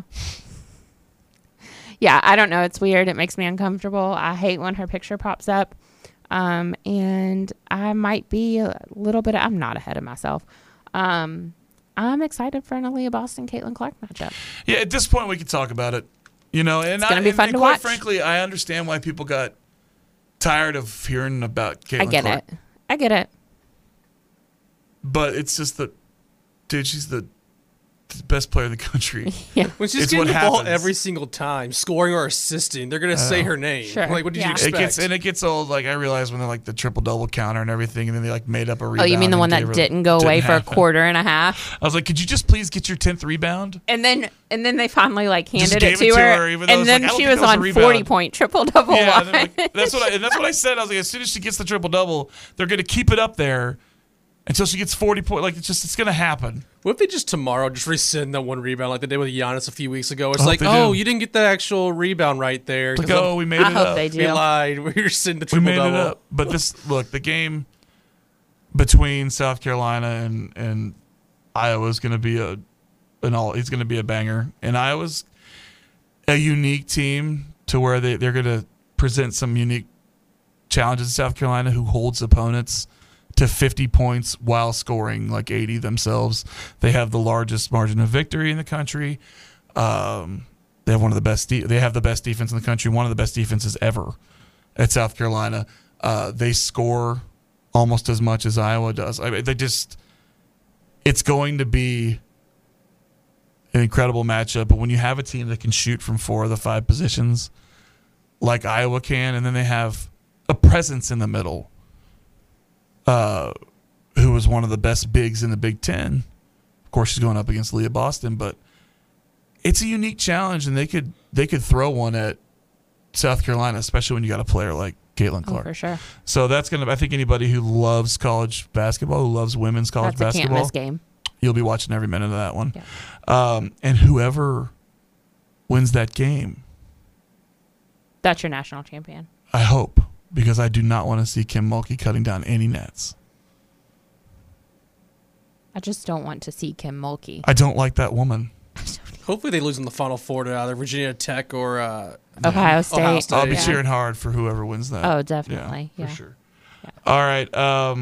Speaker 19: Yeah, I don't know. It's weird. It makes me uncomfortable. I hate when her picture pops up. And I might be a little bit. I'm not ahead of myself. I'm excited for an Aaliyah Boston Caitlin Clark matchup.
Speaker 3: Yeah, at this point we can talk about it. And
Speaker 19: it's going to be fun to
Speaker 3: quite
Speaker 19: watch.
Speaker 3: Frankly, I understand why people got tired of hearing about Caitlin Clark.
Speaker 19: I get it.
Speaker 3: But it's just that, dude, she's the best player in the country.
Speaker 19: Yeah.
Speaker 4: When she's getting the ball every single time, scoring or assisting, they're going to say her name.
Speaker 19: Sure.
Speaker 4: What did you expect?
Speaker 3: It gets old. I realized when they're the triple-double counter and everything, and then they made up a rebound.
Speaker 19: Oh, you mean the one that didn't go away for a quarter and a half?
Speaker 3: I was like, could you just please get your 10th rebound?
Speaker 19: And then they finally handed it to her, and then she was on 40-point triple-double.
Speaker 3: Yeah, that's what I said. I was like, as soon as she gets the triple-double, they're going to keep it up there until she gets 40 points. It's going to happen.
Speaker 4: What if they just tomorrow just rescind that one rebound like they did with Giannis a few weeks ago? It's you didn't get the actual rebound right there.
Speaker 3: We made it up.
Speaker 19: I hope they do.
Speaker 4: We lied. We rescind the triple-double.
Speaker 3: We made it up. But the game between South Carolina and Iowa is going to be it's going to be a banger. And Iowa's a unique team to where they're going to present some unique challenges to South Carolina, who holds opponents to 50 points while scoring 80 themselves. They have the largest margin of victory in the country. They have one of the best. They have the best defense in the country. One of the best defenses ever at South Carolina. They score almost as much as Iowa does. It's going to be an incredible matchup. But when you have a team that can shoot from 4 of the 5 positions, like Iowa can, and then they have a presence in the middle, who was one of the best bigs in the Big Ten. Of course, she's going up against Aaliyah Boston, but it's a unique challenge, and they could throw one at South Carolina, especially when you got a player like Caitlin Clark.
Speaker 19: Oh, for sure.
Speaker 3: So I think anybody who loves college basketball, who loves women's college basketball,
Speaker 19: can't miss game.
Speaker 3: You'll be watching every minute of that one. Yeah. And whoever wins that game,
Speaker 19: that's your national champion.
Speaker 3: I hope. Because I do not want to see Kim Mulkey cutting down any nets.
Speaker 19: I just don't want to see Kim Mulkey.
Speaker 3: I don't like that woman.
Speaker 4: Hopefully they lose in the Final Four to either Virginia Tech or
Speaker 19: Ohio State.
Speaker 3: I'll be cheering hard for whoever wins that.
Speaker 19: Oh, definitely. Yeah.
Speaker 3: For sure. Yeah. All right.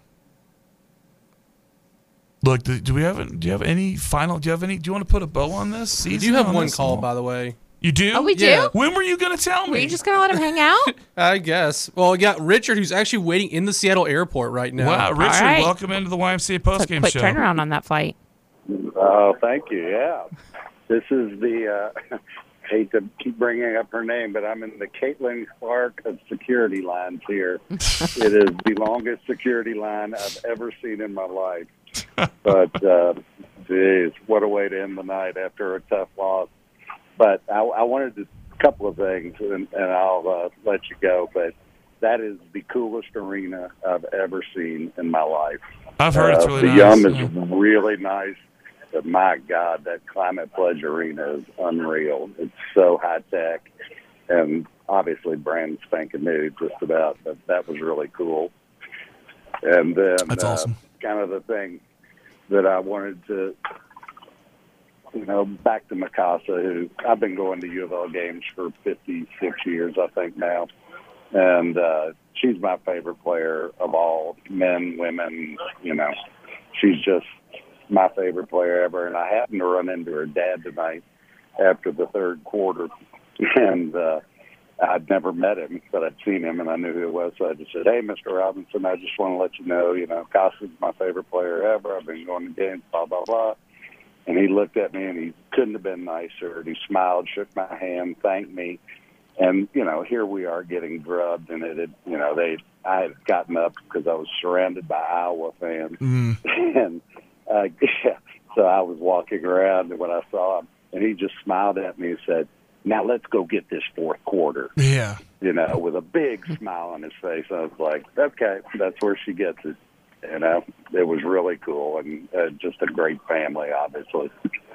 Speaker 3: Look, do you have any final? Do you want to put a bow on this season?
Speaker 4: You do have one call, by the way.
Speaker 3: You do?
Speaker 19: Oh, we do?
Speaker 4: Yeah.
Speaker 3: When were you going to tell me?
Speaker 19: Were you just going to let him hang out?
Speaker 4: I guess. Well, we got Richard, who's actually waiting in the Seattle airport right now.
Speaker 3: Wow, Richard, welcome into the YMCA postgame show.
Speaker 19: Quick turnaround on that flight.
Speaker 11: Oh, thank you. Yeah. This is the, hate to keep bringing up her name, but I'm in the Caitlin Clark of security lines here. It is the longest security line I've ever seen in my life. But, geez, what a way to end the night after a tough loss. But I wanted to, a couple of things, and I'll let you go. But that is the coolest arena I've ever seen in my life.
Speaker 3: I've heard it's really
Speaker 11: the
Speaker 3: nice.
Speaker 11: Yum is really nice. But my God, that Climate Pledge Arena is unreal. It's so high tech, and obviously brand spanking new, just about. But that was really cool. And then
Speaker 3: that's awesome.
Speaker 11: Kind of the thing that I wanted to, back to Mikasa, who I've been going to U of L games for 56 years, I think now. And she's my favorite player of all, men, women, She's just my favorite player ever. And I happened to run into her dad tonight after the third quarter. And I'd never met him, but I'd seen him and I knew who it was. So I just said, "Hey, Mr. Robinson, I just want to let you know, Casa's my favorite player ever. I've been going to games, blah, blah, blah." And he looked at me and he couldn't have been nicer. And he smiled, shook my hand, thanked me. And, here we are getting drubbed. And I had gotten up because I was surrounded by Iowa fans. And so I was walking around, and when I saw him, and he just smiled at me and said, "Now let's go get this fourth quarter."
Speaker 3: Yeah.
Speaker 11: With a big smile on his face. I was like, okay, that's where she gets it. It was really cool, and just a great family, obviously.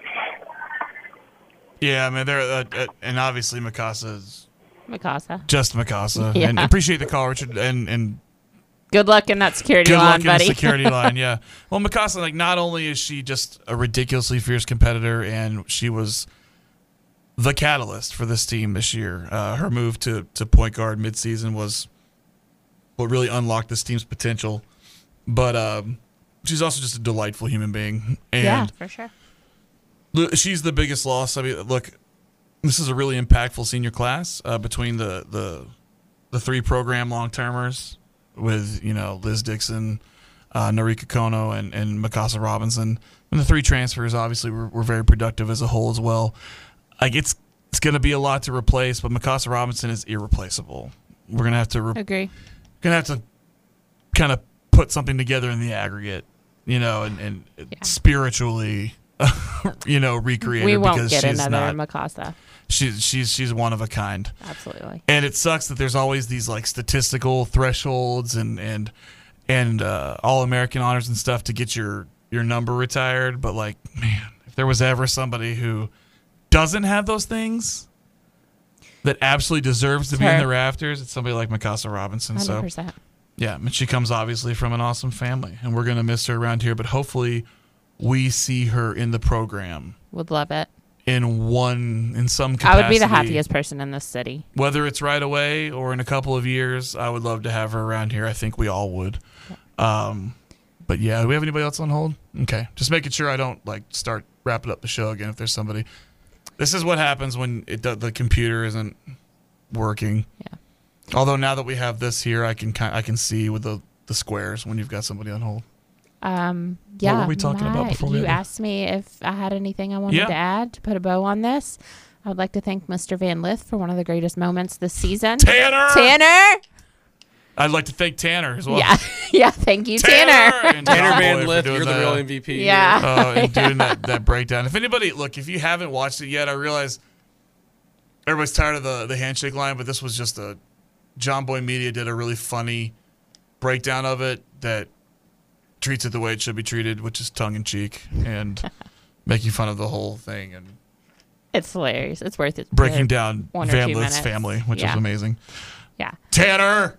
Speaker 3: Yeah, I mean, they're and obviously Mikasa's just Mikasa.
Speaker 19: Yeah.
Speaker 3: And appreciate the call, Richard, and
Speaker 19: good luck in that security line, buddy.
Speaker 3: Good luck in the security line, yeah. Well, Mikasa, not only is she just a ridiculously fierce competitor, and she was the catalyst for this team this year. Her move to point guard midseason was what really unlocked this team's potential. But she's also just a delightful human being. And
Speaker 19: yeah, for sure.
Speaker 3: She's the biggest loss. I mean, look, this is a really impactful senior class between the three program long-termers with, Liz Dixon, Norika Kono, and Mikasa Robinson. And the three transfers, obviously, were very productive as a whole as well. It's going to be a lot to replace, but Mikasa Robinson is irreplaceable. We're going to have to
Speaker 19: agree.
Speaker 3: Going to have to kind of put something together in the aggregate, and spiritually, recreate
Speaker 19: we
Speaker 3: her
Speaker 19: won't
Speaker 3: because
Speaker 19: get
Speaker 3: she's
Speaker 19: another
Speaker 3: not,
Speaker 19: Mikasa.
Speaker 3: She's one of a kind.
Speaker 19: Absolutely.
Speaker 3: And it sucks that there's always these statistical thresholds and All-American honors and stuff to get your number retired. But man, if there was ever somebody who doesn't have those things that absolutely deserves to be in the rafters, it's somebody like Mikasa Robinson.
Speaker 19: 100%.
Speaker 3: So, yeah, and she comes obviously from an awesome family, and we're going to miss her around here, but hopefully we see her in the program.
Speaker 19: Would love it.
Speaker 3: In some capacity.
Speaker 19: I would be the happiest person in this city.
Speaker 3: Whether it's right away or in a couple of years, I would love to have her around here. I think we all would. But yeah, do we have anybody else on hold? Okay. Just making sure I don't start wrapping up the show again if there's somebody. This is what happens when the computer isn't working.
Speaker 19: Yeah.
Speaker 3: Although now that we have this here, I can see with the squares when you've got somebody on hold.
Speaker 19: Yeah.
Speaker 3: What were we talking about before we
Speaker 19: You asked me if I had anything I wanted to add to put a bow on this. I would like to thank Mr. Van Lith for one of the greatest moments this season. Tanner!
Speaker 3: I'd like to thank Tanner as well.
Speaker 19: Yeah, thank you, Tanner.
Speaker 4: Tanner Van Lith, you're the real MVP.
Speaker 19: Yeah.
Speaker 3: And doing that breakdown. If you haven't watched it yet, I realize everybody's tired of the handshake line, but this was just John Boy Media did a really funny breakdown of it that treats it the way it should be treated, which is tongue-in-cheek and making fun of the whole thing. And
Speaker 19: it's hilarious. It's worth it.
Speaker 3: Breaking down
Speaker 19: 1 or
Speaker 3: Van
Speaker 19: 2
Speaker 3: Lith's
Speaker 19: minutes.
Speaker 3: family, which is amazing.
Speaker 19: Yeah.
Speaker 3: Tanner!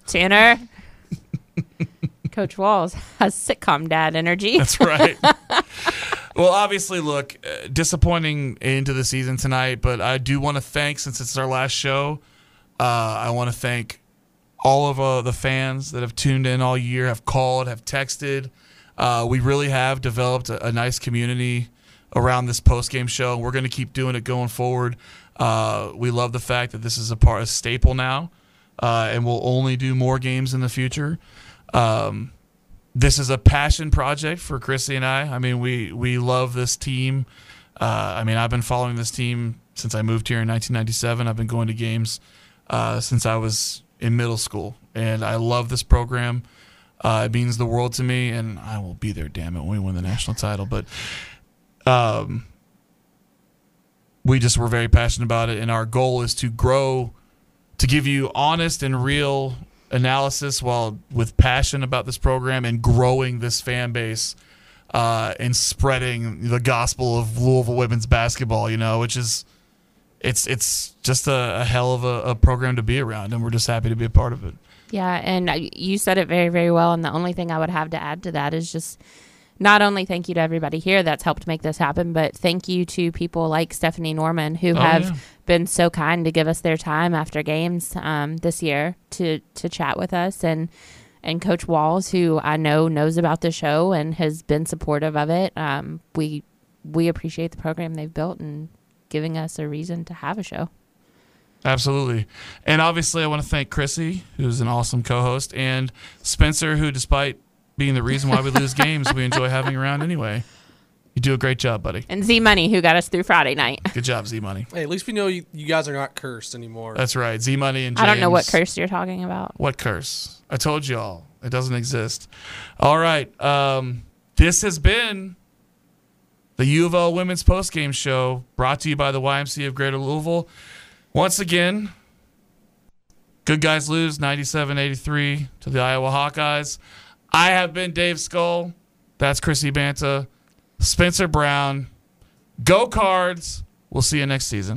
Speaker 19: Coach Walls has sitcom dad energy.
Speaker 3: That's right. Well, obviously, look, disappointing into the season tonight, but I do want to thank, since it's our last show, I want to thank all of the fans that have tuned in all year, have called, have texted. We really have developed a nice community around this post-game show. We're going to keep doing it going forward. We love the fact that this is a staple now, and we'll only do more games in the future. This is a passion project for Chrissy and I. I mean, we love this team. I've been following this team since I moved here in 1997. I've been going to games since I was in middle school, and I love this program. It means the world to me, and I will be there, damn it, when we win the national title. But we're very passionate about it, and our goal is to grow, to give you honest and real analysis while with passion about this program and growing this fan base and spreading the gospel of Louisville women's basketball, which is it's just a hell of a program to be around, and we're just happy to be a part of it.
Speaker 19: Yeah, and you said it very, very well, and the only thing I would have to add to that is just not only thank you to everybody here that's helped make this happen, but thank you to people like Stephanie Norman who have been so kind to give us their time after games this year to chat with us, and Coach Walls, who I know knows about the show and has been supportive of it. We appreciate the program they've built and giving us a reason to have a show.
Speaker 3: Absolutely. And obviously I want to thank Chrissy, who's an awesome co-host, and Spencer, who despite being the reason why we lose games, we enjoy having around anyway. You do a great job, buddy.
Speaker 19: And Z-Money, who got us through Friday night.
Speaker 3: Good job, Z-Money.
Speaker 4: Hey, at least we know you guys are not cursed anymore.
Speaker 3: That's right. Z-Money and James.
Speaker 19: I don't know what curse you're talking about.
Speaker 3: What curse? I told you all. It doesn't exist. All right. This has been the U of L Women's Postgame Show, brought to you by the YMCA of Greater Louisville. Once again, good guys lose 97-83 to the Iowa Hawkeyes. I have been Dave Skull. That's Chrissy Banta. Spencer Brown. Go Cards. We'll see you next season.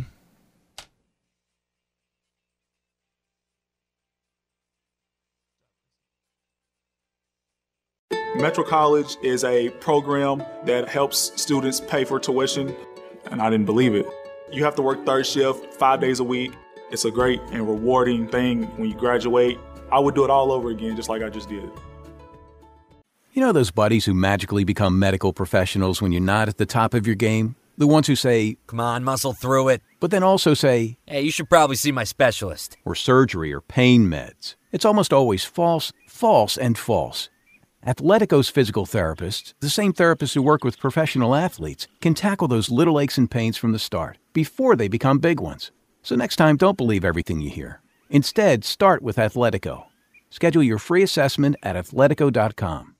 Speaker 14: Metro College is a program that helps students pay for tuition, and I didn't believe it. You have to work third shift 5 days a week. It's a great and rewarding thing when you graduate. I would do it all over again, just like I just did.
Speaker 16: You know those buddies who magically become medical professionals when you're not at the top of your game? The ones who say, "Come on, muscle through it," but then also say, "Hey, you should probably see my specialist." Or surgery or pain meds. It's almost always false, false, and false. Athletico's physical therapists, the same therapists who work with professional athletes, can tackle those little aches and pains from the start, before they become big ones. So next time, don't believe everything you hear. Instead, start with Athletico. Schedule your free assessment at athletico.com.